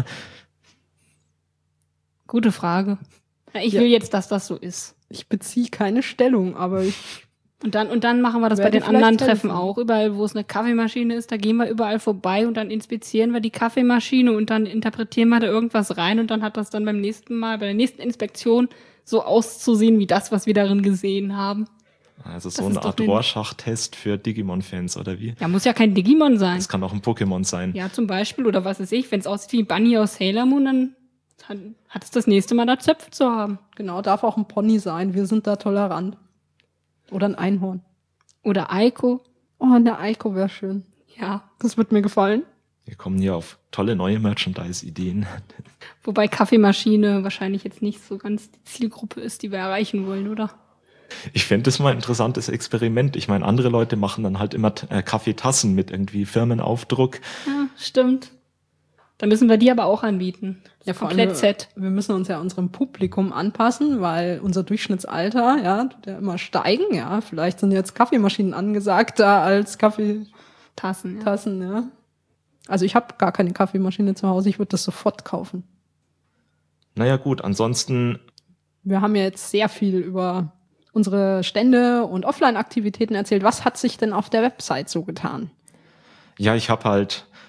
Gute Frage. Ich ja. will jetzt, dass das so ist. Ich beziehe keine Stellung, aber ich... Und dann, und dann machen wir das bei den anderen Treffen auch. Überall, wo es eine Kaffeemaschine ist, da gehen wir überall vorbei und dann inspizieren wir die Kaffeemaschine und dann interpretieren wir da irgendwas rein und dann hat das dann beim nächsten Mal, bei der nächsten Inspektion so auszusehen wie das, was wir darin gesehen haben. Also so eine Art Rorschach-Test für Digimon-Fans, oder wie? Ja, muss ja kein Digimon sein. Das kann auch ein Pokémon sein. Ja, zum Beispiel, oder was weiß ich, wenn es aussieht wie Bunny aus Sailor Moon, dann hat, hat es das nächste Mal da Zöpfe zu haben. Genau, darf auch ein Pony sein, wir sind da tolerant. Oder ein Einhorn. Oder Eiko. Oh, eine Eiko wäre schön. Ja. Das wird mir gefallen. Wir kommen hier auf tolle neue Merchandise-Ideen. Wobei Kaffeemaschine wahrscheinlich jetzt nicht so ganz die Zielgruppe ist, die wir erreichen wollen, oder? Ich fände das mal ein interessantes Experiment. Ich meine, andere Leute machen dann halt immer äh, Kaffeetassen mit irgendwie Firmenaufdruck. Ja, stimmt. Dann müssen wir die aber auch anbieten. Ja, komplett Set. Wir müssen uns ja unserem Publikum anpassen, weil unser Durchschnittsalter, ja, der immer steigen, ja. Vielleicht sind jetzt Kaffeemaschinen angesagter als Kaffeetassen, ja. Tassen, ja. Also ich habe gar keine Kaffeemaschine zu Hause, ich würde das sofort kaufen. Naja gut, ansonsten... Wir haben ja jetzt sehr viel über unsere Stände und Offline-Aktivitäten erzählt. Was hat sich denn auf der Website so getan? Ja, ich habe halt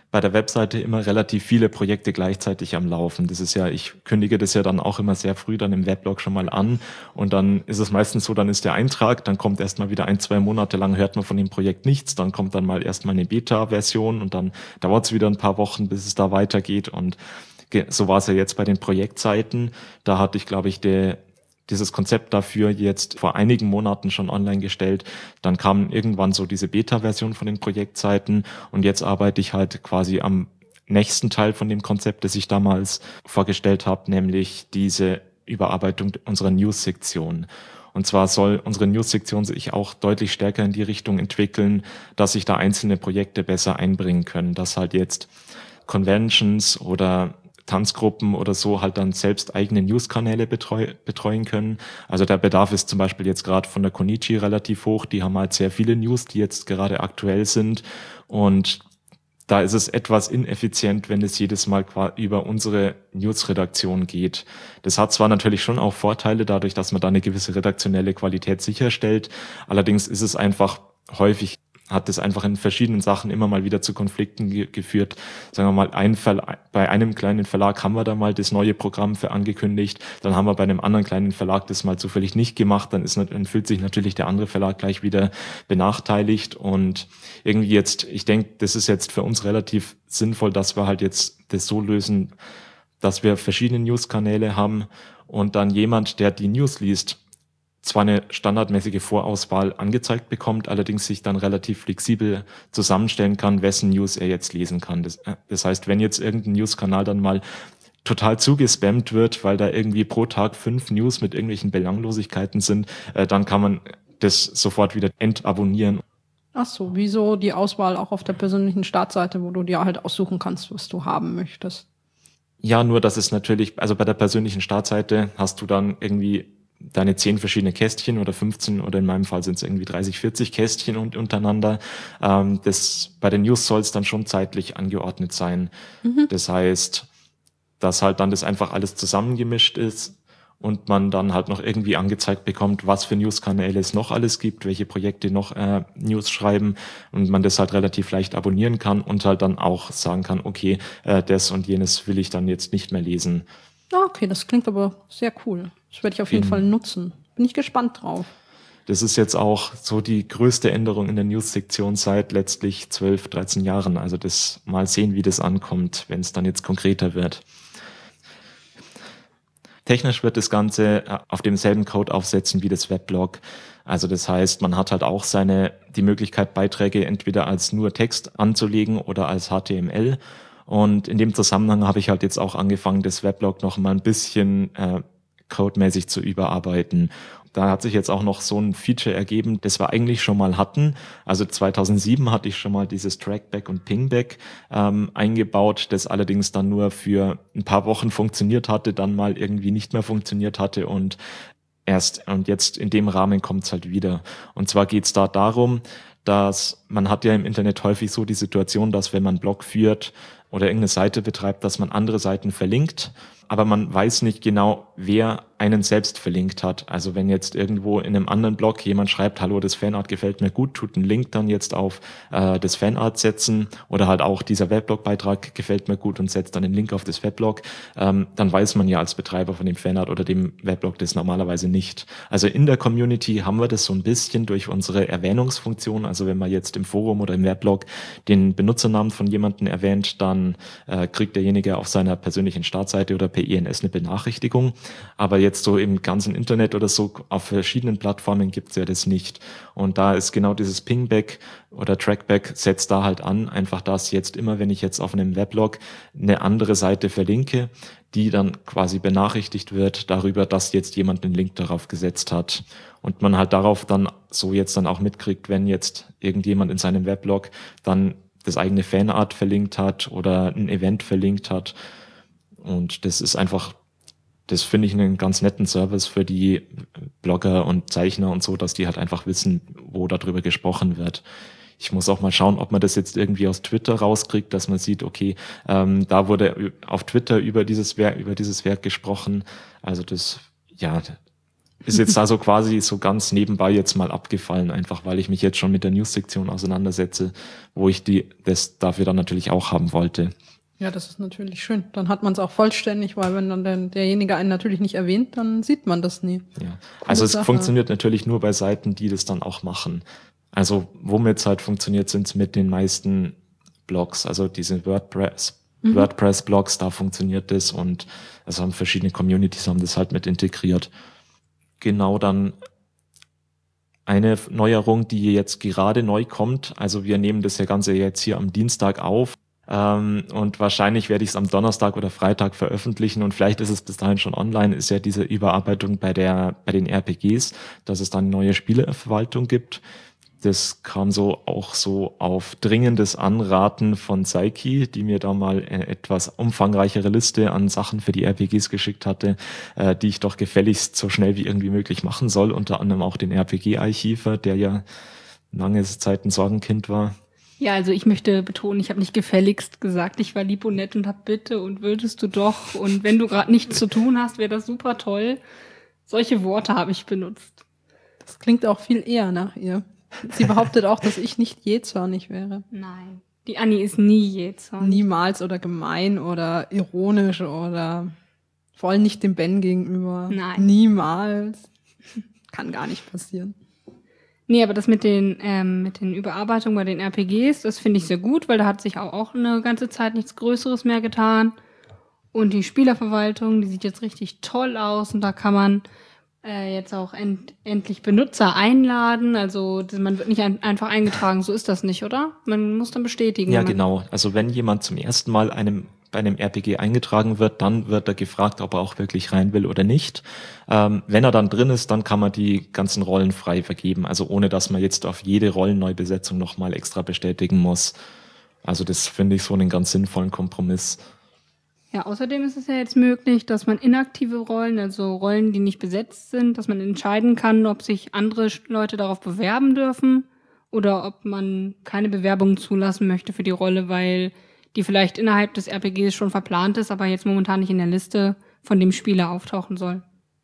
bei der Webseite immer relativ viele Projekte gleichzeitig am Laufen. Das ist ja, ich kündige das ja dann auch immer sehr früh dann im Weblog schon mal an und dann ist es meistens so, dann ist der Eintrag, dann kommt erstmal wieder ein, zwei Monate lang, hört man von dem Projekt nichts, dann kommt dann mal erstmal eine Beta-Version und dann dauert es wieder ein paar Wochen, bis es da weitergeht und so war es ja jetzt bei den Projektseiten. Da hatte ich, glaube ich, der dieses Konzept dafür jetzt vor einigen Monaten schon online gestellt. Dann kam irgendwann so diese Beta-Version von den Projektseiten und jetzt arbeite ich halt quasi am nächsten Teil von dem Konzept, das ich damals vorgestellt habe, nämlich diese Überarbeitung unserer News-Sektion. Und zwar soll unsere News-Sektion sich auch deutlich stärker in die Richtung entwickeln, dass sich da einzelne Projekte besser einbringen können, dass halt jetzt Conventions oder Tanzgruppen oder so halt dann selbst eigene News-Kanäle betreu- betreuen können. Also der Bedarf ist zum Beispiel jetzt gerade von der Konichi relativ hoch. Die haben halt sehr viele News, die jetzt gerade aktuell sind. Und da ist es etwas ineffizient, wenn es jedes Mal über unsere News-Redaktion geht. Das hat zwar natürlich schon auch Vorteile, dadurch, dass man da eine gewisse redaktionelle Qualität sicherstellt. Allerdings ist es einfach häufig hat es einfach in verschiedenen Sachen immer mal wieder zu Konflikten ge- geführt. Sagen wir mal, ein Verla- bei einem kleinen Verlag haben wir da mal das neue Programm für angekündigt, dann haben wir bei einem anderen kleinen Verlag das mal zufällig nicht gemacht, dann, ist, dann fühlt sich natürlich der andere Verlag gleich wieder benachteiligt und irgendwie jetzt, ich denke, das ist jetzt für uns relativ sinnvoll, dass wir halt jetzt das so lösen, dass wir verschiedene News-Kanäle haben und dann jemand, der die News liest, zwar eine standardmäßige Vorauswahl angezeigt bekommt, allerdings sich dann relativ flexibel zusammenstellen kann, wessen News er jetzt lesen kann. Das, das heißt, wenn jetzt irgendein News-Kanal dann mal total zugespammt wird, weil da irgendwie pro Tag fünf News mit irgendwelchen Belanglosigkeiten sind, äh, dann kann man das sofort wieder entabonnieren. Ach so, wieso die Auswahl auch auf der persönlichen Startseite, wo du dir halt aussuchen kannst, was du haben möchtest? Ja, nur dass es natürlich, also bei der persönlichen Startseite hast du dann irgendwie deine zehn verschiedene Kästchen oder fünfzehn oder in meinem Fall sind es irgendwie dreißig, vierzig Kästchen und untereinander. Ähm, das, bei den News soll es dann schon zeitlich angeordnet sein. Mhm. Das heißt, dass halt dann das einfach alles zusammengemischt ist und man dann halt noch irgendwie angezeigt bekommt, was für News-Kanäle es noch alles gibt, welche Projekte noch äh, News schreiben und man das halt relativ leicht abonnieren kann und halt dann auch sagen kann, okay, äh, das und jenes will ich dann jetzt nicht mehr lesen. Okay, das klingt aber sehr cool. Das werde ich auf jeden in, Fall nutzen. Bin ich gespannt drauf. Das ist jetzt auch so die größte Änderung in der News-Sektion seit letztlich zwölf, dreizehn Jahren. Also das mal sehen, wie das ankommt, wenn es dann jetzt konkreter wird. Technisch wird das Ganze auf demselben Code aufsetzen wie das Weblog. Also das heißt, man hat halt auch seine die Möglichkeit, Beiträge entweder als nur Text anzulegen oder als H T M L. Und in dem Zusammenhang habe ich halt jetzt auch angefangen, das Weblog noch mal ein bisschen äh, codemäßig zu überarbeiten. Da hat sich jetzt auch noch so ein Feature ergeben, das wir eigentlich schon mal hatten. Also zweitausendsieben hatte ich schon mal dieses Trackback und Pingback ähm, eingebaut, das allerdings dann nur für ein paar Wochen funktioniert hatte, dann mal irgendwie nicht mehr funktioniert hatte und erst und jetzt in dem Rahmen kommt es halt wieder. Und zwar geht es da darum, dass man hat ja im Internet häufig so die Situation, dass wenn man einen Blog führt oder irgendeine Seite betreibt, dass man andere Seiten verlinkt, aber man weiß nicht genau, wer einen selbst verlinkt hat. Also wenn jetzt irgendwo in einem anderen Blog jemand schreibt, hallo, das Fanart gefällt mir gut, tut einen Link dann jetzt auf äh, das Fanart setzen oder halt auch dieser Weblog-Beitrag gefällt mir gut und setzt dann den Link auf das Weblog, ähm, dann weiß man ja als Betreiber von dem Fanart oder dem Weblog das normalerweise nicht. Also in der Community haben wir das so ein bisschen durch unsere Erwähnungsfunktion. Also wenn man jetzt im Forum oder im Weblog den Benutzernamen von jemandem erwähnt, dann äh, kriegt derjenige auf seiner persönlichen Startseite oder per I N S eine Benachrichtigung. Aber jetzt so im ganzen Internet oder so auf verschiedenen Plattformen gibt's ja das nicht. Und da ist genau dieses Pingback oder Trackback setzt da halt an, einfach dass jetzt immer, wenn ich jetzt auf einem Weblog eine andere Seite verlinke, die dann quasi benachrichtigt wird darüber, dass jetzt jemand einen Link darauf gesetzt hat. Und man halt darauf dann so jetzt dann auch mitkriegt, wenn jetzt irgendjemand in seinem Weblog dann das eigene Fanart verlinkt hat oder ein Event verlinkt hat. Und das ist einfach, das finde ich einen ganz netten Service für die Blogger und Zeichner und so, dass die halt einfach wissen, wo darüber gesprochen wird. Ich muss auch mal schauen, ob man das jetzt irgendwie aus Twitter rauskriegt, dass man sieht, okay, ähm, da wurde auf Twitter über dieses Werk, über dieses Werk gesprochen. Also das, ja, ist jetzt also quasi so ganz nebenbei jetzt mal abgefallen, einfach weil ich mich jetzt schon mit der News-Sektion auseinandersetze, wo ich die das dafür dann natürlich auch haben wollte. Ja, das ist natürlich schön. Dann hat man es auch vollständig, weil wenn dann der, derjenige einen natürlich nicht erwähnt, dann sieht man das nie. Ja. Also es Sache. funktioniert natürlich nur bei Seiten, die das dann auch machen. Also womit es halt funktioniert, sind mit den meisten Blogs, also diese WordPress, mhm. WordPress-Blogs, da funktioniert das und also haben verschiedene Communities haben das halt mit integriert. Genau, dann eine Neuerung, die jetzt gerade neu kommt. Also wir nehmen das ja Ganze jetzt hier am Dienstag auf. Ähm, und wahrscheinlich werde ich es am Donnerstag oder Freitag veröffentlichen und vielleicht ist es bis dahin schon online, ist ja diese Überarbeitung bei der bei den R P Gs, dass es dann eine neue Spieleverwaltung gibt. Das kam so auch so auf dringendes Anraten von Saiki, die mir da mal eine etwas umfangreichere Liste an Sachen für die R P Gs geschickt hatte, äh, die ich doch gefälligst so schnell wie irgendwie möglich machen soll, unter anderem auch den R P G-Archiver, der ja lange Zeit ein Sorgenkind war. Ja, also ich möchte betonen, ich habe nicht gefälligst gesagt, ich war lieb und nett und hab bitte und würdest du doch und wenn du gerade nichts zu tun hast, wäre das super toll. Solche Worte habe ich benutzt. Das klingt auch viel eher nach ihr. Sie behauptet auch, dass ich nicht jähzornig wäre. Nein, die Anni ist nie jähzornig. Niemals oder gemein oder ironisch oder vor allem nicht dem Ben gegenüber. Nein. Niemals. Kann gar nicht passieren. Nee, aber das mit den ähm, mit den Überarbeitungen bei den R P Gs, das finde ich sehr gut, weil da hat sich auch, auch eine ganze Zeit nichts Größeres mehr getan. Und die Spielerverwaltung, die sieht jetzt richtig toll aus und da kann man äh, jetzt auch end, endlich Benutzer einladen. Also man wird nicht ein, einfach eingetragen, so ist das nicht, oder? Man muss dann bestätigen. Ja, genau. Also wenn jemand zum ersten Mal einem bei einem R P G eingetragen wird, dann wird er gefragt, ob er auch wirklich rein will oder nicht. Ähm, wenn er dann drin ist, dann kann man die ganzen Rollen frei vergeben, also ohne dass man jetzt auf jede Rollenneubesetzung nochmal extra bestätigen muss. Also das finde ich so einen ganz sinnvollen Kompromiss. Ja, außerdem ist es ja jetzt möglich, dass man inaktive Rollen, also Rollen, die nicht besetzt sind, dass man entscheiden kann, ob sich andere Leute darauf bewerben dürfen oder ob man keine Bewerbung zulassen möchte für die Rolle, weil die vielleicht innerhalb des R P Gs schon verplant ist, aber jetzt momentan nicht in der Liste von dem Spieler auftauchen soll.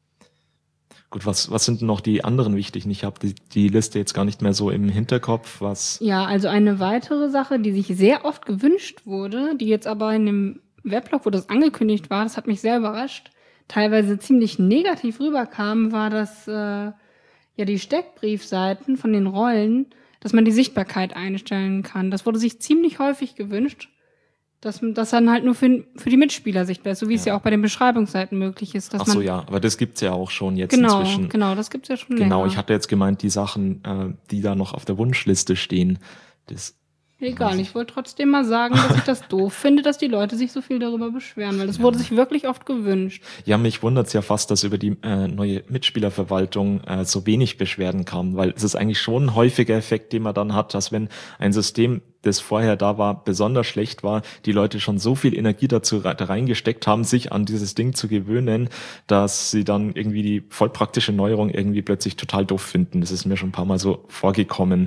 Gut, was, was sind denn noch die anderen wichtigen? Ich habe die, die Liste jetzt gar nicht mehr so im Hinterkopf. Was? Ja, also eine weitere Sache, die sich sehr oft gewünscht wurde, die jetzt aber in dem Weblog, wo das angekündigt war, das hat mich sehr überrascht, teilweise ziemlich negativ rüberkam, war, dass äh, ja die Steckbriefseiten von den Rollen, dass man die Sichtbarkeit einstellen kann. Das wurde sich ziemlich häufig gewünscht. Dass das dann halt nur für, für die Mitspieler sichtbar ist, so wie ja. es ja auch bei den Beschreibungsseiten möglich ist. Dass Ach so, man ja, aber das gibt's ja auch schon jetzt genau, inzwischen. Genau, das gibt's ja schon Genau, länger. Ich hatte jetzt gemeint, die Sachen, äh, die da noch auf der Wunschliste stehen, das... Egal, ich wollte trotzdem mal sagen, dass ich das doof finde, dass die Leute sich so viel darüber beschweren, weil das ja. wurde sich wirklich oft gewünscht. Ja, mich wundert's ja fast, dass über die äh, neue Mitspielerverwaltung äh, so wenig Beschwerden kam, weil es ist eigentlich schon ein häufiger Effekt, den man dann hat, dass wenn ein System, das vorher da war, besonders schlecht war, die Leute schon so viel Energie dazu da reingesteckt haben, sich an dieses Ding zu gewöhnen, dass sie dann irgendwie die voll praktische Neuerung irgendwie plötzlich total doof finden. Das ist mir schon ein paar Mal so vorgekommen.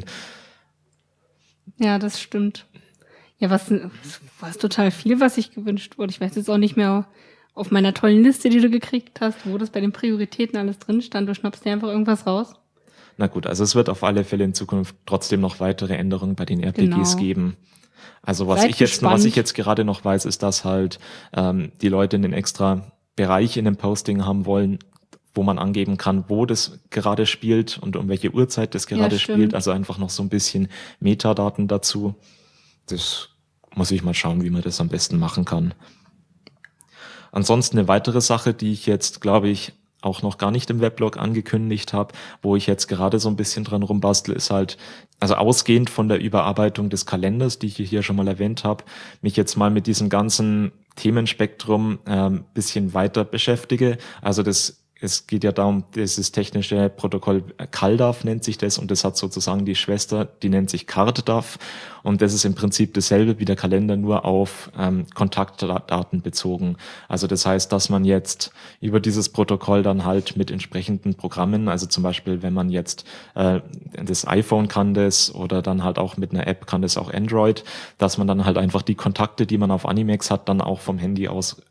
Ja, das stimmt. Ja, was war total viel, was sich gewünscht wurde. Ich weiß jetzt auch nicht mehr auf meiner tollen Liste, die du gekriegt hast, wo das bei den Prioritäten alles drin stand. Du schnappst dir einfach irgendwas raus. Na gut, also es wird auf alle Fälle in Zukunft trotzdem noch weitere Änderungen bei den R P Gs genau. geben. Also was Seid ich jetzt, gespannt. was ich jetzt gerade noch weiß, ist, dass halt ähm, die Leute einen extra Bereich in dem Posting haben wollen, wo man angeben kann, wo das gerade spielt und um welche Uhrzeit das gerade ja, spielt. Also einfach noch so ein bisschen Metadaten dazu. Das muss ich mal schauen, wie man das am besten machen kann. Ansonsten eine weitere Sache, die ich jetzt, glaube ich, auch noch gar nicht im Weblog angekündigt habe, wo ich jetzt gerade so ein bisschen dran rumbastel, ist halt, also ausgehend von der Überarbeitung des Kalenders, die ich hier schon mal erwähnt habe, mich jetzt mal mit diesem ganzen Themenspektrum ähm, bisschen weiter beschäftige. Also das Es geht ja darum, dieses technische Protokoll C A L D A F nennt sich das und das hat sozusagen die Schwester, die nennt sich C A R D D A F und das ist im Prinzip dasselbe wie der Kalender, nur auf ähm, Kontaktdaten bezogen. Also das heißt, dass man jetzt über dieses Protokoll dann halt mit entsprechenden Programmen, also zum Beispiel, wenn man jetzt äh, das iPhone kann das oder dann halt auch mit einer App kann das auch Android, dass man dann halt einfach die Kontakte, die man auf Animex hat, dann auch vom Handy aus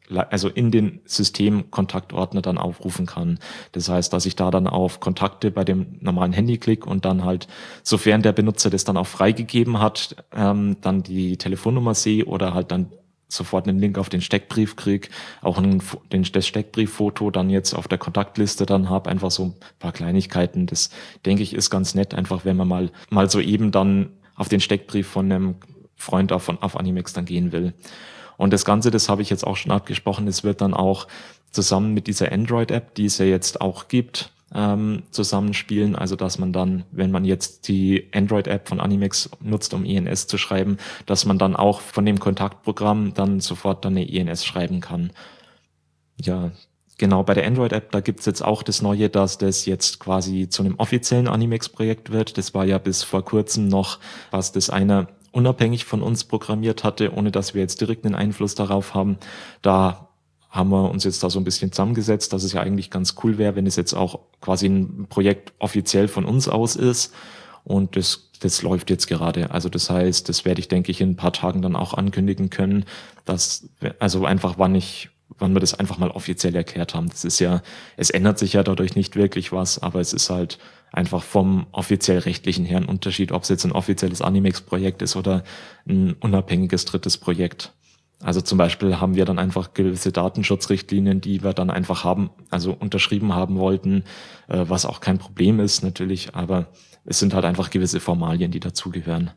also in den Systemkontaktordner dann aufrufen kann. Das heißt, dass ich da dann auf Kontakte bei dem normalen Handy klicke und dann halt, sofern der Benutzer das dann auch freigegeben hat, ähm, dann die Telefonnummer sehe oder halt dann sofort einen Link auf den Steckbrief krieg, auch einen, den, das Steckbrieffoto dann jetzt auf der Kontaktliste dann habe, einfach so ein paar Kleinigkeiten. Das, denke ich, ist ganz nett, einfach wenn man mal, mal so eben dann auf den Steckbrief von einem Freund auf, auf Animex dann gehen will. Und das Ganze, das habe ich jetzt auch schon abgesprochen, es wird dann auch zusammen mit dieser Android-App, die es ja jetzt auch gibt, ähm, zusammenspielen. Also dass man dann, wenn man jetzt die Android-App von Animex nutzt, um E N S zu schreiben, dass man dann auch von dem Kontaktprogramm dann sofort dann eine E N S schreiben kann. Ja, genau, bei der Android-App, da gibt's jetzt auch das Neue, dass das jetzt quasi zu einem offiziellen Animex-Projekt wird. Das war ja bis vor kurzem noch, was das einer unabhängig von uns programmiert hatte, ohne dass wir jetzt direkt einen Einfluss darauf haben. Da haben wir uns jetzt da so ein bisschen zusammengesetzt, dass es ja eigentlich ganz cool wäre, wenn es jetzt auch quasi ein Projekt offiziell von uns aus ist. Und das, das läuft jetzt gerade. Also das heißt, das werde ich, denke ich, in ein paar Tagen dann auch ankündigen können, dass, also einfach wann ich, wann wir das einfach mal offiziell erklärt haben. Das ist ja, es ändert sich ja dadurch nicht wirklich was, aber es ist halt einfach vom offiziell rechtlichen her ein Unterschied, ob es jetzt ein offizielles Animex-Projekt ist oder ein unabhängiges drittes Projekt. Also zum Beispiel haben wir dann einfach gewisse Datenschutzrichtlinien, die wir dann einfach haben, also unterschrieben haben wollten, was auch kein Problem ist natürlich, aber es sind halt einfach gewisse Formalien, die dazugehören.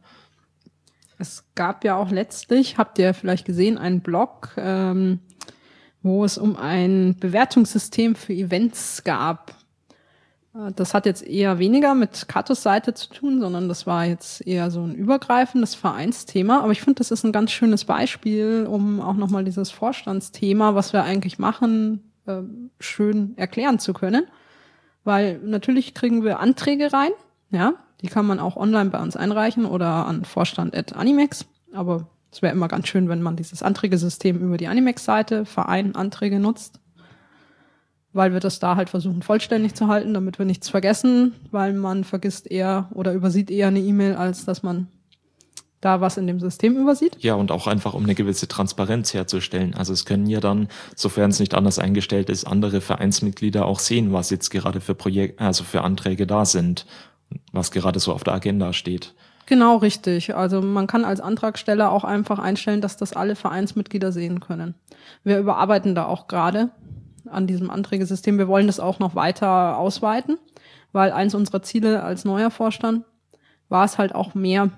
Es gab ja auch letztlich, habt ihr vielleicht gesehen, einen Blog, ähm, wo es um ein Bewertungssystem für Events gab. Das hat jetzt eher weniger mit Katos Seite zu tun, sondern das war jetzt eher so ein übergreifendes Vereinsthema. Aber ich finde, das ist ein ganz schönes Beispiel, um auch nochmal dieses Vorstandsthema, was wir eigentlich machen, äh, schön erklären zu können. Weil natürlich kriegen wir Anträge rein, ja, die kann man auch online bei uns einreichen oder an vorstand at animex. Aber es wäre immer ganz schön, wenn man dieses Anträgesystem über die Animex-Seite, Verein, Anträge nutzt. Weil wir das da halt versuchen vollständig zu halten, damit wir nichts vergessen, weil man vergisst eher oder übersieht eher eine E-Mail, als dass man da was in dem System übersieht. Ja, und auch einfach, um eine gewisse Transparenz herzustellen. Also es können ja dann, sofern es nicht anders eingestellt ist, andere Vereinsmitglieder auch sehen, was jetzt gerade für Projekte, also für Anträge da sind, was gerade so auf der Agenda steht. Genau, richtig. Also man kann als Antragsteller auch einfach einstellen, dass das alle Vereinsmitglieder sehen können. Wir überarbeiten da auch gerade an diesem Anträgesystem. Wir wollen das auch noch weiter ausweiten, weil eins unserer Ziele als neuer Vorstand war es halt auch mehr,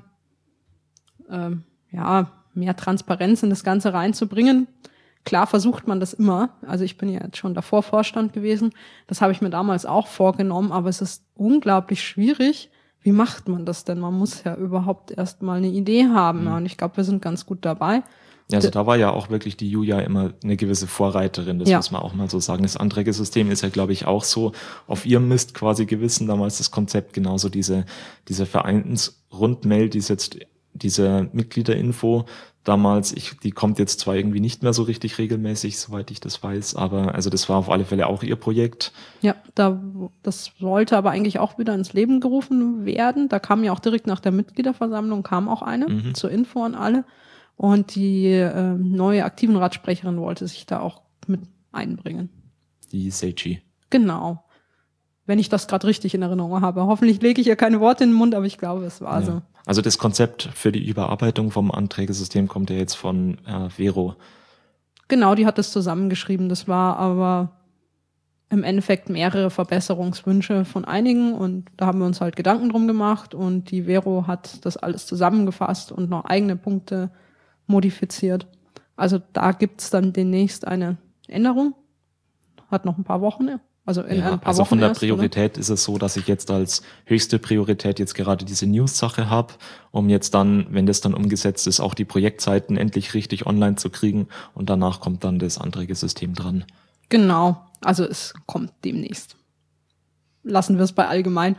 ähm, ja, mehr Transparenz in das Ganze reinzubringen. Klar versucht man das immer. Also ich bin ja jetzt schon davor Vorstand gewesen. Das habe ich mir damals auch vorgenommen, aber es ist unglaublich schwierig. Wie macht man das denn? Man muss ja überhaupt erst mal eine Idee haben. Mhm. Und ich glaube, wir sind ganz gut dabei. Also da war ja auch wirklich die Julia immer eine gewisse Vorreiterin, das ja. muss man auch mal so sagen. Das Anträgesystem ist ja, glaube ich, auch so auf ihrem Mist quasi gewissen, damals das Konzept, genauso diese, diese Vereinsrundmail, die ist jetzt, diese Mitgliederinfo damals, ich, die kommt jetzt zwar irgendwie nicht mehr so richtig regelmäßig, soweit ich das weiß, aber also das war auf alle Fälle auch ihr Projekt. Ja, da, das sollte aber eigentlich auch wieder ins Leben gerufen werden. Da kam ja auch direkt nach der Mitgliederversammlung kam auch eine mhm. zur Info an alle. Und die äh, neue aktiven Ratsprecherin wollte sich da auch mit einbringen. Die Seichi. Genau. Wenn ich das gerade richtig in Erinnerung habe. Hoffentlich lege ich ihr keine Worte in den Mund, aber ich glaube, es war ja. so. Also das Konzept für die Überarbeitung vom Anträgesystem kommt ja jetzt von äh, Vero. Genau, die hat das zusammengeschrieben. Das war aber im Endeffekt mehrere Verbesserungswünsche von einigen und da haben wir uns halt Gedanken drum gemacht und die Vero hat das alles zusammengefasst und noch eigene Punkte modifiziert. Also da gibt's dann demnächst eine Änderung. Hat noch ein paar Wochen, also in ja, ein paar also Wochen von der erst, Priorität oder? Ist es so, dass ich jetzt als höchste Priorität jetzt gerade diese News-Sache habe, um jetzt dann, wenn das dann umgesetzt ist, auch die Projektseiten endlich richtig online zu kriegen und danach kommt dann das Anträgesystem dran. Genau, also es kommt demnächst. Lassen wir es bei allgemein.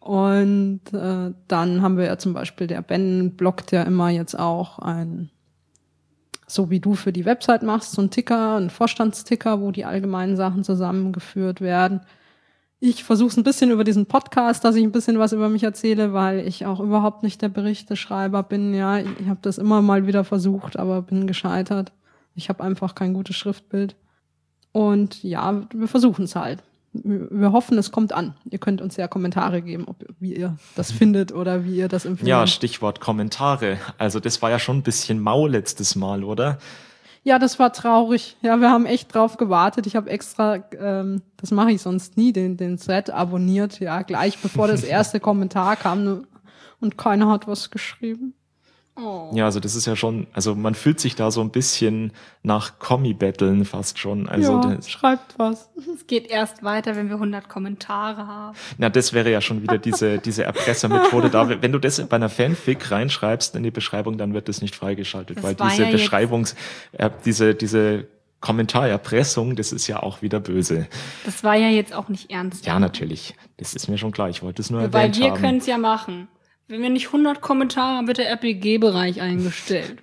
Und äh, dann haben wir ja zum Beispiel, der Ben blockt ja immer jetzt auch ein, so wie du für die Website machst, so ein Ticker, ein Vorstandsticker, wo die allgemeinen Sachen zusammengeführt werden. Ich versuche es ein bisschen über diesen Podcast, dass ich ein bisschen was über mich erzähle, weil ich auch überhaupt nicht der Berichteschreiber bin. Ja, ich habe das immer mal wieder versucht, aber bin gescheitert. Ich habe einfach kein gutes Schriftbild. Und ja, wir versuchen es halt. Wir hoffen, es kommt an. Ihr könnt uns ja Kommentare geben, ob, wie ihr das findet oder wie ihr das empfindet. Ja, Stichwort Kommentare. Also das war ja schon ein bisschen mau letztes Mal, oder? Ja, das war traurig. Ja, wir haben echt drauf gewartet. Ich habe extra, ähm, das mache ich sonst nie, den, den Thread abonniert, ja, gleich bevor das erste Kommentar kam und keiner hat was geschrieben. Oh. Ja, also das ist ja schon, also man fühlt sich da so ein bisschen nach Kommi-Betteln fast schon. Also ja, das, schreibt was. Es geht erst weiter, wenn wir hundert Kommentare haben. na, das wäre ja schon wieder diese diese Erpressermethode da. Wenn du das bei einer Fanfic reinschreibst in die Beschreibung, dann wird das nicht freigeschaltet, Das weil war diese ja jetzt- Beschreibungs, äh, diese diese Kommentarerpressung, das ist ja auch wieder böse. Das war ja jetzt auch nicht ernst. Ja, natürlich. Das ist mir schon klar. Ich wollte es nur Weil erwähnt wir haben. können es ja machen. Wenn wir nicht hundert Kommentare haben, wird der R P G-Bereich eingestellt.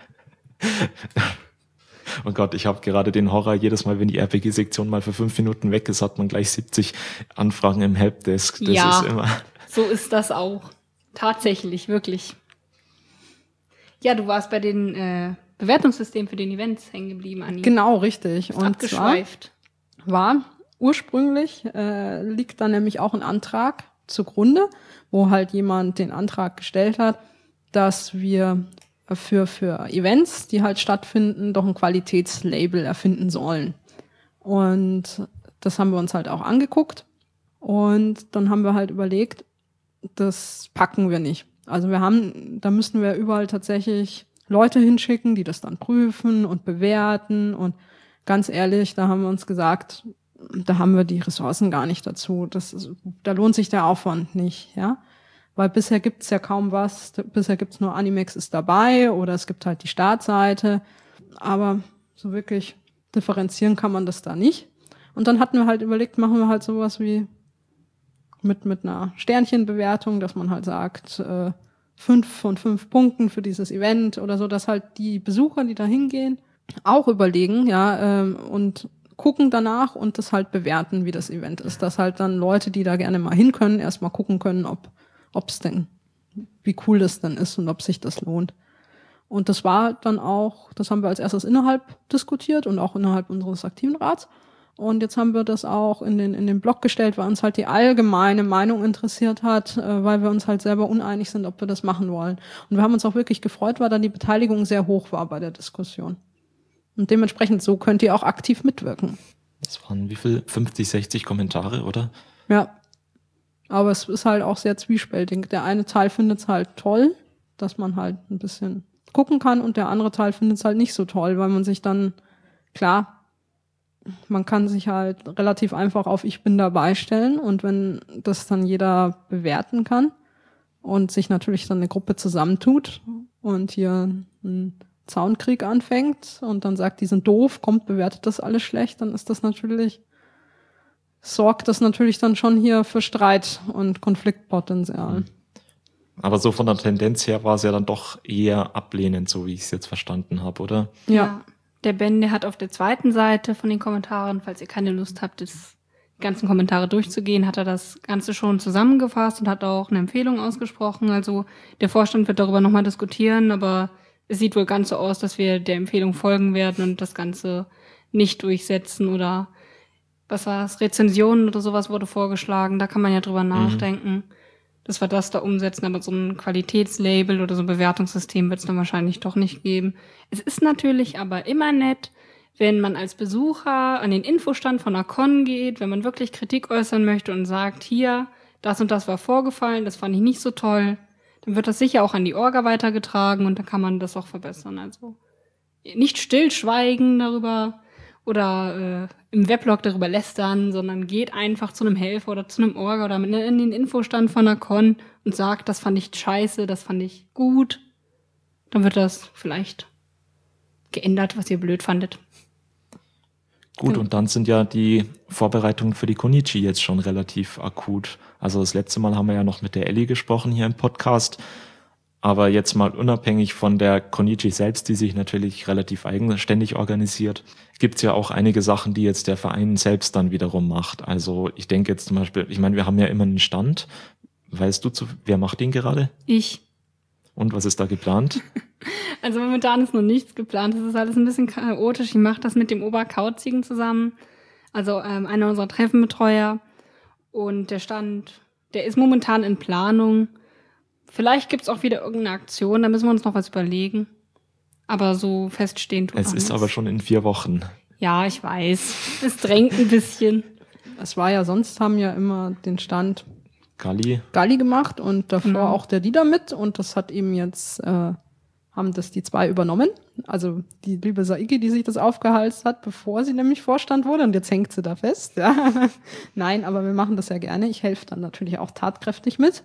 Oh Gott, ich habe gerade den Horror, jedes Mal, wenn die R P G-Sektion mal für fünf Minuten weg ist, hat man gleich siebzig Anfragen im Helpdesk. Das Ja. ist immer... So ist das auch. Tatsächlich, wirklich. Ja, du warst bei den äh, Bewertungssystemen für den Events hängen geblieben, Anni. Genau, richtig. Bist Und zwar abgeschweift. war ursprünglich, äh, liegt da nämlich auch ein Antrag zugrunde, wo halt jemand den Antrag gestellt hat, dass wir für, für Events, die halt stattfinden, doch ein Qualitätslabel erfinden sollen. Und das haben wir uns halt auch angeguckt. Und dann haben wir halt überlegt, das packen wir nicht. Also wir haben, da müssten wir überall tatsächlich Leute hinschicken, die das dann prüfen und bewerten. Und ganz ehrlich, da haben wir uns gesagt, da haben wir die Ressourcen gar nicht dazu. Das ist, da lohnt sich der Aufwand nicht, ja. Weil bisher gibt's ja kaum was. Bisher gibt's nur Animex ist dabei oder es gibt halt die Startseite. Aber so wirklich differenzieren kann man das da nicht. Und dann hatten wir halt überlegt, machen wir halt sowas wie mit, mit einer Sternchenbewertung, dass man halt sagt, äh, fünf von fünf Punkten für dieses Event oder so, dass halt die Besucher, die da hingehen, auch überlegen, ja, ähm, und gucken danach und das halt bewerten, wie das Event ist. Dass halt dann Leute, die da gerne mal hin können, erstmal gucken können, ob ob's denn, wie cool das denn ist und ob sich das lohnt. Und das war dann auch, das haben wir als erstes innerhalb diskutiert und auch innerhalb unseres aktiven Rats. Und jetzt haben wir das auch in den, in den Blog gestellt, weil uns halt die allgemeine Meinung interessiert hat, äh, weil wir uns halt selber uneinig sind, ob wir das machen wollen. Und wir haben uns auch wirklich gefreut, weil dann die Beteiligung sehr hoch war bei der Diskussion. Und dementsprechend, so könnt ihr auch aktiv mitwirken. Das waren wie viel? fünfzig, sechzig Kommentare, oder? Ja. Aber es ist halt auch sehr zwiespältig. Der eine Teil findet es halt toll, dass man halt ein bisschen gucken kann und der andere Teil findet es halt nicht so toll, weil man sich dann, klar, man kann sich halt relativ einfach auf Ich bin dabei stellen und wenn das dann jeder bewerten kann und sich natürlich dann eine Gruppe zusammentut und hier ein Zaunkrieg anfängt und dann sagt, die sind doof, kommt, bewertet das alles schlecht, dann ist das natürlich, sorgt das natürlich dann schon hier für Streit und Konfliktpotenzial. Aber so von der Tendenz her war es ja dann doch eher ablehnend, so wie ich es jetzt verstanden habe, oder? Ja. Der Ben, der hat auf der zweiten Seite von den Kommentaren, falls ihr keine Lust habt, das die ganzen Kommentare durchzugehen, hat er das Ganze schon zusammengefasst und hat auch eine Empfehlung ausgesprochen. Also der Vorstand wird darüber nochmal diskutieren, aber es sieht wohl ganz so aus, dass wir der Empfehlung folgen werden und das Ganze nicht durchsetzen oder was war es, Rezensionen oder sowas wurde vorgeschlagen, da kann man ja drüber nachdenken, dass wir das da umsetzen, aber so ein Qualitätslabel oder so ein Bewertungssystem wird es dann wahrscheinlich doch nicht geben. Es ist natürlich aber immer nett, wenn man als Besucher an den Infostand von einer Con geht, wenn man wirklich Kritik äußern möchte und sagt, hier, das und das war vorgefallen, das fand ich nicht so toll, dann wird das sicher auch an die Orga weitergetragen und dann kann man das auch verbessern. Also nicht stillschweigen darüber oder äh, im Weblog darüber lästern, sondern geht einfach zu einem Helfer oder zu einem Orga oder in den Infostand von einer Con und sagt, das fand ich scheiße, das fand ich gut. Dann wird das vielleicht geändert, was ihr blöd fandet. Gut, und dann sind ja die Vorbereitungen für die Konichi jetzt schon relativ akut. Also das letzte Mal haben wir ja noch mit der Elli gesprochen hier im Podcast. Aber jetzt mal unabhängig von der Konichi selbst, die sich natürlich relativ eigenständig organisiert, gibt's ja auch einige Sachen, die jetzt der Verein selbst dann wiederum macht. Also ich denke jetzt zum Beispiel, ich meine, wir haben ja immer einen Stand. Weißt du, zu, wer macht den gerade? Ich. Und was ist da geplant? Also momentan ist noch nichts geplant. Das ist alles ein bisschen chaotisch. Ich mache das mit dem Oberkauzigen zusammen. Also ähm, einer unserer Treffenbetreuer. Und der Stand, der ist momentan in Planung. Vielleicht gibt's auch wieder irgendeine Aktion. Da müssen wir uns noch was überlegen. Aber so feststehen tut Es noch ist nichts. aber schon in vier Wochen. Ja, ich weiß. Es drängt ein bisschen. Es war ja, sonst haben ja immer den Stand Galli. Galli gemacht und davor Genau. auch der Dieter mit und das hat eben jetzt, äh, haben das die zwei übernommen. Also die liebe Saiki, die sich das aufgehalst hat, bevor sie nämlich Vorstand wurde und jetzt hängt sie da fest. Ja. Nein, aber wir machen das ja gerne. Ich helfe dann natürlich auch tatkräftig mit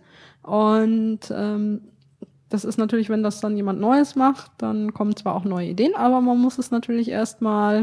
und ähm, das ist natürlich, wenn das dann jemand Neues macht, dann kommen zwar auch neue Ideen, aber man muss es natürlich erstmal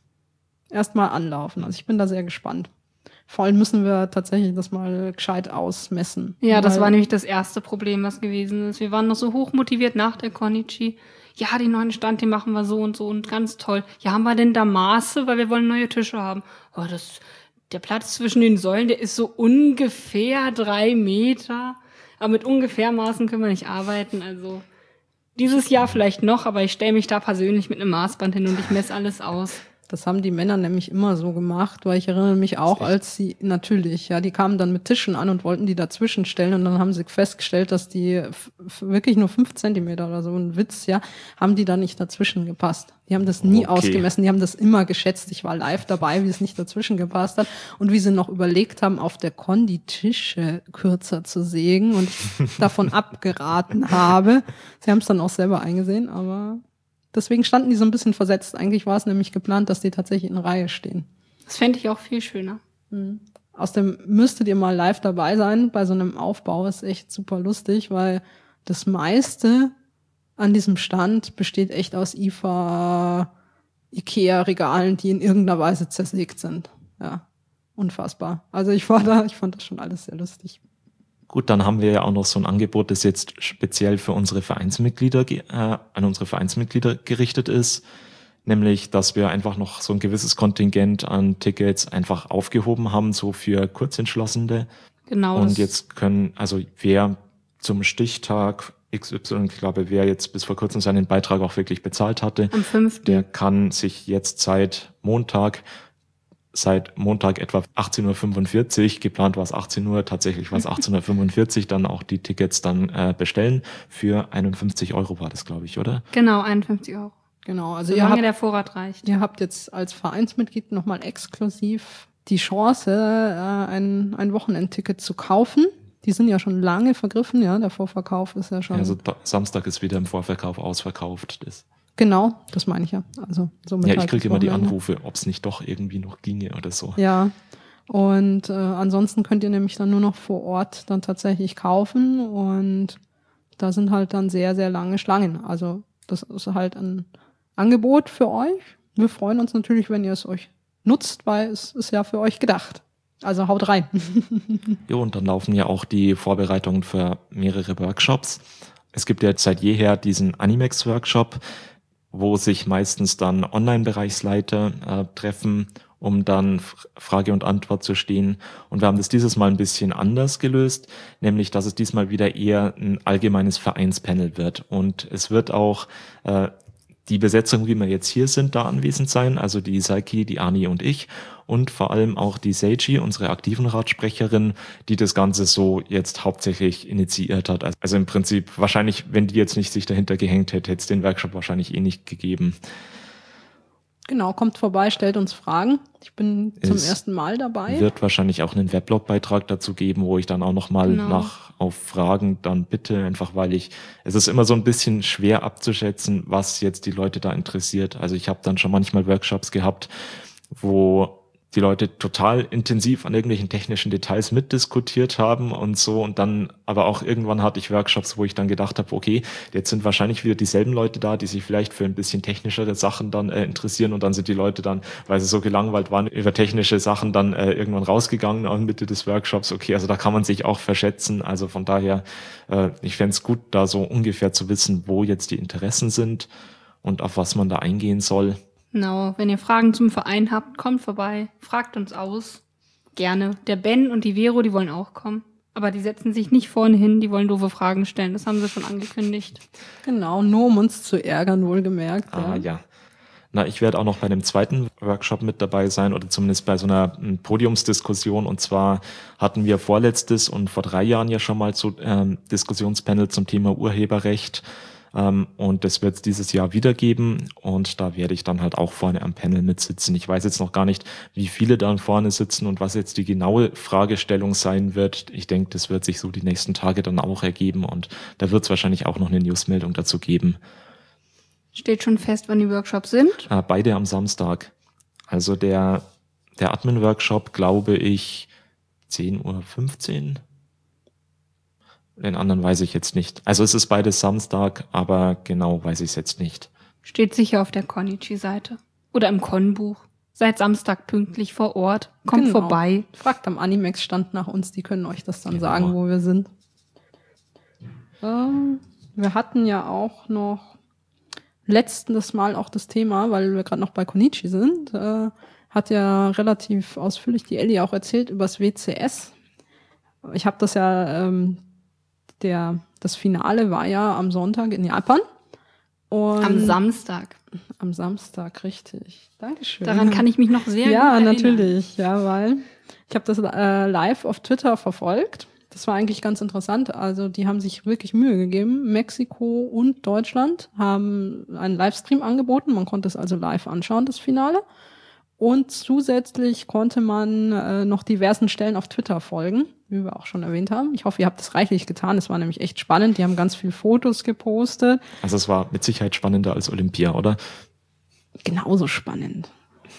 erstmal anlaufen. Also ich bin da sehr gespannt. Vor allem müssen wir tatsächlich das mal gescheit ausmessen. Ja, das Weil- war nämlich das erste Problem, was gewesen ist. Wir waren noch so hoch motiviert nach der Konichi. Ja, den neuen Stand, den machen wir so und so und ganz toll. Ja, haben wir denn da Maße, weil wir wollen neue Tische haben? Oh, das, der Platz zwischen den Säulen, der ist so ungefähr drei Meter. Aber mit ungefähr Maßen können wir nicht arbeiten. Also dieses Jahr vielleicht noch, aber ich stelle mich da persönlich mit einem Maßband hin und ich messe alles aus. Das haben die Männer nämlich immer so gemacht, weil ich erinnere mich auch, als sie, natürlich, ja, die kamen dann mit Tischen an und wollten die dazwischen stellen und dann haben sie festgestellt, dass die f- f- wirklich nur fünf Zentimeter oder so, ein Witz, ja, haben die da nicht dazwischen gepasst. Die haben das nie Okay. ausgemessen, die haben das immer geschätzt. Ich war live dabei, wie es nicht dazwischen gepasst hat und wie sie noch überlegt haben, auf der Con die Tische kürzer zu sägen und ich davon abgeraten habe. Sie haben es dann auch selber eingesehen, aber deswegen standen die so ein bisschen versetzt. Eigentlich war es nämlich geplant, dass die tatsächlich in Reihe stehen. Das fände ich auch viel schöner. Außerdem müsstet ihr mal live dabei sein bei so einem Aufbau. Ist echt super lustig, weil das meiste an diesem Stand besteht echt aus I F A, Ikea-Regalen, die in irgendeiner Weise zersägt sind. Ja, unfassbar. Also ich war da, ich fand das schon alles sehr lustig. Gut, dann haben wir ja auch noch so ein Angebot, das jetzt speziell für unsere Vereinsmitglieder, ge- äh, an unsere Vereinsmitglieder gerichtet ist. Nämlich, dass wir einfach noch so ein gewisses Kontingent an Tickets einfach aufgehoben haben, so für Kurzentschlossene. Genau. Und das- jetzt können, also wer zum Stichtag X Y, ich glaube, wer jetzt bis vor kurzem seinen Beitrag auch wirklich bezahlt hatte, am fünften der kann sich jetzt seit Montag, seit Montag etwa achtzehn Uhr fünfundvierzig, geplant war es achtzehn Uhr, tatsächlich war es achtzehn Uhr fünfundvierzig, dann auch die Tickets dann äh, bestellen. Für einundfünfzig Euro war das, glaube ich, oder? Genau, einundfünfzig Euro. Genau, also ihr Solange habt, der Vorrat reicht. ihr habt jetzt als Vereinsmitglied nochmal exklusiv die Chance, äh, ein, ein Wochenendticket zu kaufen. Die sind ja schon lange vergriffen, ja, der Vorverkauf ist ja schon... Also da, Samstag ist wieder im Vorverkauf ausverkauft. Das, Genau, das meine ich ja. Also somit ja, ich halt kriege das immer die Wochenende. Anrufe, ob es nicht doch irgendwie noch ginge oder so. Ja, und äh, ansonsten könnt ihr nämlich dann nur noch vor Ort dann tatsächlich kaufen und da sind halt dann sehr, sehr lange Schlangen. Also das ist halt ein Angebot für euch. Wir freuen uns natürlich, wenn ihr es euch nutzt, weil es ist ja für euch gedacht. Also haut rein. Jo, und dann laufen ja auch die Vorbereitungen für mehrere Workshops. Es gibt ja seit jeher diesen Animex-Workshop, wo sich meistens dann Online-Bereichsleiter äh, treffen, um dann F- Frage und Antwort zu stehen. Und wir haben das dieses Mal ein bisschen anders gelöst, nämlich dass es diesmal wieder eher ein allgemeines Vereinspanel wird. Und es wird auch äh, die Besetzung, wie wir jetzt hier sind, da anwesend sein, also die Saiki, die Ani und ich und vor allem auch die Seiji, unsere aktiven Ratsprecherin, die das Ganze so jetzt hauptsächlich initiiert hat. Also im Prinzip wahrscheinlich, wenn die jetzt nicht sich dahinter gehängt hätte, hätte es den Workshop wahrscheinlich eh nicht gegeben. Genau, kommt vorbei, stellt uns Fragen. Ich bin zum Es ersten Mal dabei. Wird wahrscheinlich auch einen Weblog-Beitrag dazu geben, wo ich dann auch nochmal Genau. nach auf Fragen dann bitte, einfach weil ich, es ist immer so ein bisschen schwer abzuschätzen, was jetzt die Leute da interessiert. Also ich habe dann schon manchmal Workshops gehabt, wo die Leute total intensiv an irgendwelchen technischen Details mitdiskutiert haben und so und dann, aber auch irgendwann hatte ich Workshops, wo ich dann gedacht habe, okay, jetzt sind wahrscheinlich wieder dieselben Leute da, die sich vielleicht für ein bisschen technischere Sachen dann äh, interessieren und dann sind die Leute dann, weil sie so gelangweilt waren, über technische Sachen dann äh, irgendwann rausgegangen in Mitte des Workshops. Okay, also da kann man sich auch verschätzen, also von daher, äh, ich fände es gut, da so ungefähr zu wissen, wo jetzt die Interessen sind und auf was man da eingehen soll. Genau, wenn ihr Fragen zum Verein habt, kommt vorbei, fragt uns aus. Gerne. Der Ben und die Vero, die wollen auch kommen. Aber die setzen sich nicht vorne hin, die wollen doofe Fragen stellen. Das haben sie schon angekündigt. Genau, nur um uns zu ärgern, wohlgemerkt. Ah, ja. ja. Na, ich werde auch noch bei dem zweiten Workshop mit dabei sein oder zumindest bei so einer m, Podiumsdiskussion. Und zwar hatten wir vorletztes und vor drei Jahren ja schon mal so ähm, Diskussionspanel zum Thema Urheberrecht. Ähm, und das wird es dieses Jahr wieder geben. Und da werde ich dann halt auch vorne am Panel mitsitzen. Ich weiß jetzt noch gar nicht, wie viele da vorne sitzen und was jetzt die genaue Fragestellung sein wird. Ich denke, das wird sich so die nächsten Tage dann auch ergeben. Und da wird es wahrscheinlich auch noch eine Newsmeldung dazu geben. Steht schon fest, wann die Workshops sind? Äh, beide am Samstag. Also der, der Admin-Workshop, glaube ich, zehn Uhr fünfzehn. Den anderen weiß ich jetzt nicht. Also es ist beides Samstag, aber genau weiß ich es jetzt nicht. Steht sicher auf der Konichi-Seite. Oder im Con-Buch. Seid Samstag pünktlich vor Ort. Kommt Genau. vorbei. Fragt am Animex-Stand nach uns, die können euch das dann Genau. sagen, wo wir sind. Ähm, wir hatten ja auch noch letztes Mal auch das Thema, weil wir gerade noch bei Konichi sind, äh, hat ja relativ ausführlich die Elli auch erzählt über das W C S. Ich habe das ja, ähm, der das Finale war ja am Sonntag in Japan. Und Am Samstag. Am Samstag, richtig. Dankeschön. Daran kann ich mich noch sehr ja, gut erinnern. natürlich, ja, weil ich habe das äh, live auf Twitter verfolgt. Das war eigentlich ganz interessant. Also die haben sich wirklich Mühe gegeben. Mexiko und Deutschland haben einen Livestream angeboten. Man konnte es also live anschauen, das Finale. Und zusätzlich konnte man äh, noch diversen Stellen auf Twitter folgen, wie wir auch schon erwähnt haben. Ich hoffe, ihr habt das reichlich getan. Es war nämlich echt spannend. Die haben ganz viele Fotos gepostet. Also es war mit Sicherheit spannender als Olympia, oder? Genauso spannend.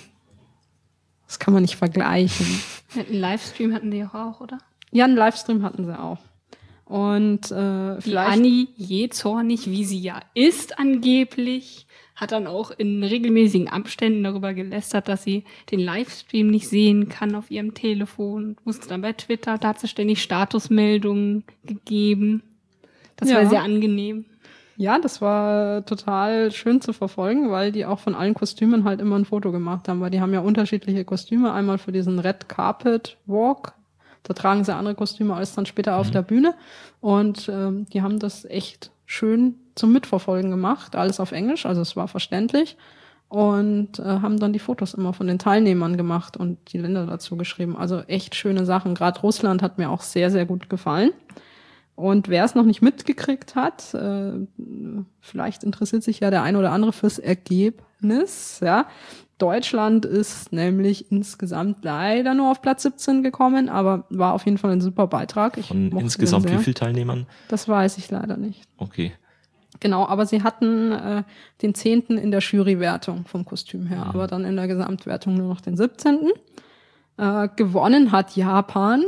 Das kann man nicht vergleichen. Einen Livestream hatten die auch, oder? Ja, einen Livestream hatten sie auch. Und äh, Die vielleicht Anni, je zornig wie sie ja ist angeblich, hat dann auch in regelmäßigen Abständen darüber gelästert, dass sie den Livestream nicht sehen kann auf ihrem Telefon. Musste dann bei Twitter, da hat sie ständig Statusmeldungen gegeben. Das Ja. war sehr angenehm. Ja, das war total schön zu verfolgen, weil die auch von allen Kostümen halt immer ein Foto gemacht haben, weil die haben ja unterschiedliche Kostüme. Einmal für diesen Red Carpet Walk, da tragen sie andere Kostüme als dann später auf der Bühne. Und ähm, die haben das echt schön zum Mitverfolgen gemacht, alles auf Englisch, also es war verständlich. Und äh, haben dann die Fotos immer von den Teilnehmern gemacht und die Länder dazu geschrieben. Also echt schöne Sachen. Gerade Russland hat mir auch sehr, sehr gut gefallen. Und wer es noch nicht mitgekriegt hat, äh, vielleicht interessiert sich ja der ein oder andere fürs Ergebnis. Ja, Deutschland ist nämlich insgesamt leider nur auf Platz siebzehn gekommen, aber war auf jeden Fall ein super Beitrag. Ich Von mochte insgesamt den wie sehr. viel Teilnehmern? Das weiß ich leider nicht. Okay. Genau, aber sie hatten äh, den zehnten in der Jurywertung vom Kostüm her, aber dann in der Gesamtwertung nur noch den siebzehnten Äh, gewonnen hat Japan.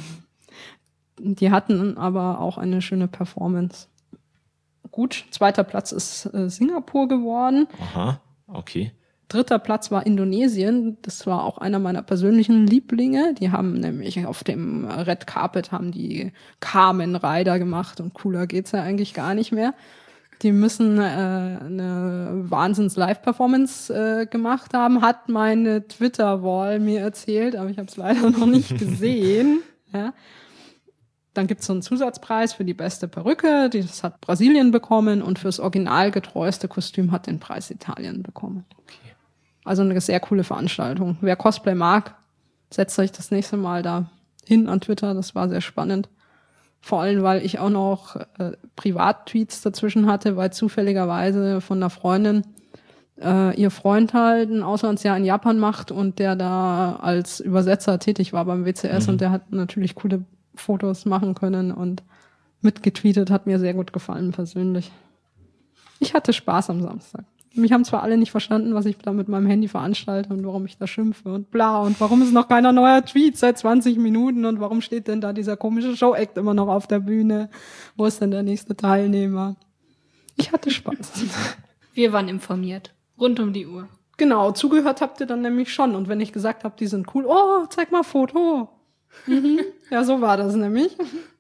Die hatten aber auch eine schöne Performance. Gut, zweiter Platz ist äh, Singapur geworden. Aha, okay. Dritter Platz war Indonesien. Das war auch einer meiner persönlichen Lieblinge. Die haben nämlich auf dem Red Carpet haben die Kamen Rider gemacht und cooler geht's ja eigentlich gar nicht mehr. Die müssen äh, eine Wahnsinns-Live-Performance äh, gemacht haben, hat meine Twitter-Wall mir erzählt, aber ich habe es leider noch nicht gesehen. Ja. Dann gibt's so einen Zusatzpreis für die beste Perücke, das hat Brasilien bekommen, und fürs originalgetreueste Kostüm hat den Preis Italien bekommen. Okay. Also eine sehr coole Veranstaltung. Wer Cosplay mag, setzt euch das nächste Mal da hin an Twitter, das war sehr spannend. Vor allem, weil ich auch noch äh, Privat-Tweets dazwischen hatte, weil zufälligerweise von einer Freundin äh, ihr Freund halt ein Auslandsjahr in Japan macht und der da als Übersetzer tätig war beim W C S, Mhm. und der hat natürlich coole Fotos machen können und mitgetweetet, hat mir sehr gut gefallen persönlich. Ich hatte Spaß am Samstag. Mich haben zwar alle nicht verstanden, was ich da mit meinem Handy veranstalte und warum ich da schimpfe und bla und warum ist noch keiner neuer Tweet seit zwanzig Minuten und warum steht denn da dieser komische Show-Act immer noch auf der Bühne? Wo ist denn der nächste Teilnehmer? Ich hatte Spaß. Wir waren informiert. Rund um die Uhr. Genau, zugehört habt ihr dann nämlich schon. Und wenn ich gesagt habe, die sind cool, oh, zeig mal Foto. Mhm. Ja, so war das nämlich.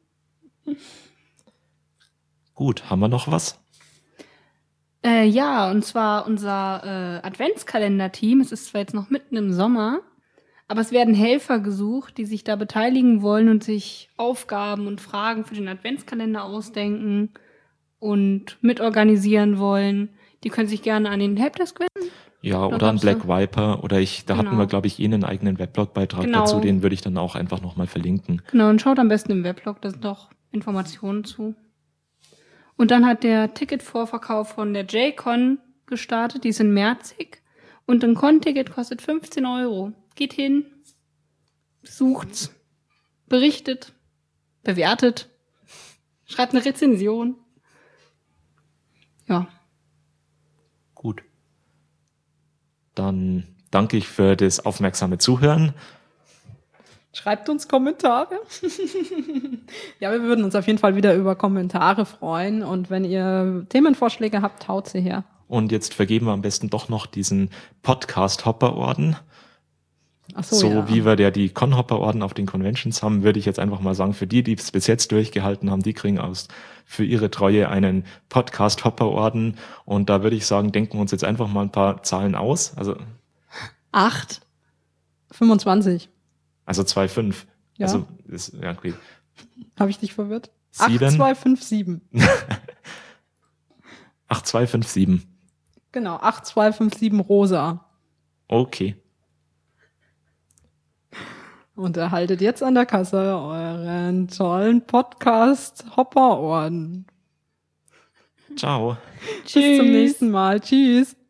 Gut, haben wir noch was? Äh, ja, und zwar unser äh, Adventskalender-Team. Es ist zwar jetzt noch mitten im Sommer, Aber es werden Helfer gesucht, die sich da beteiligen wollen und sich Aufgaben und Fragen für den Adventskalender ausdenken und mitorganisieren wollen. Die können sich gerne an den Helpdesk wenden. Ja, oder an Black Viper. Oder ich, da Genau. hatten wir, glaube ich, eh einen eigenen Webblogbeitrag Genau. dazu. Den würde ich dann auch einfach nochmal verlinken. Genau, und schaut am besten im Weblog, da sind noch Informationen zu. Und dann hat der Ticketvorverkauf von der J-Con gestartet. Die ist in Merzig. Und ein Con-Ticket kostet fünfzehn Euro. Geht hin, sucht's, berichtet, bewertet, schreibt eine Rezension. Ja. Gut. Dann danke ich für das aufmerksame Zuhören. Schreibt uns Kommentare. Ja, wir würden uns auf jeden Fall wieder über Kommentare freuen. Und wenn ihr Themenvorschläge habt, haut sie her. Und jetzt vergeben wir am besten doch noch diesen Podcast-Hopper-Orden. Ach so, So ja. wie wir ja die Con-Hopper-Orden auf den Conventions haben, würde ich jetzt einfach mal sagen, für die, die es bis jetzt durchgehalten haben, die kriegen aus für ihre Treue einen Podcast-Hopper-Orden. Und da würde ich sagen, denken wir uns jetzt einfach mal ein paar Zahlen aus. Also, Acht. fünfundzwanzig. also zwei Komma fünf. Ja. Also, ist, ja, okay. Habe ich dich verwirrt? Sieben. acht zwei fünf sieben. acht zwei fünf sieben. Genau, acht zwei fünf sieben rosa. Okay. Und erhaltet jetzt an der Kasse euren tollen Podcast-Hopper-Orden. Ciao. Bis zum nächsten Mal. Tschüss.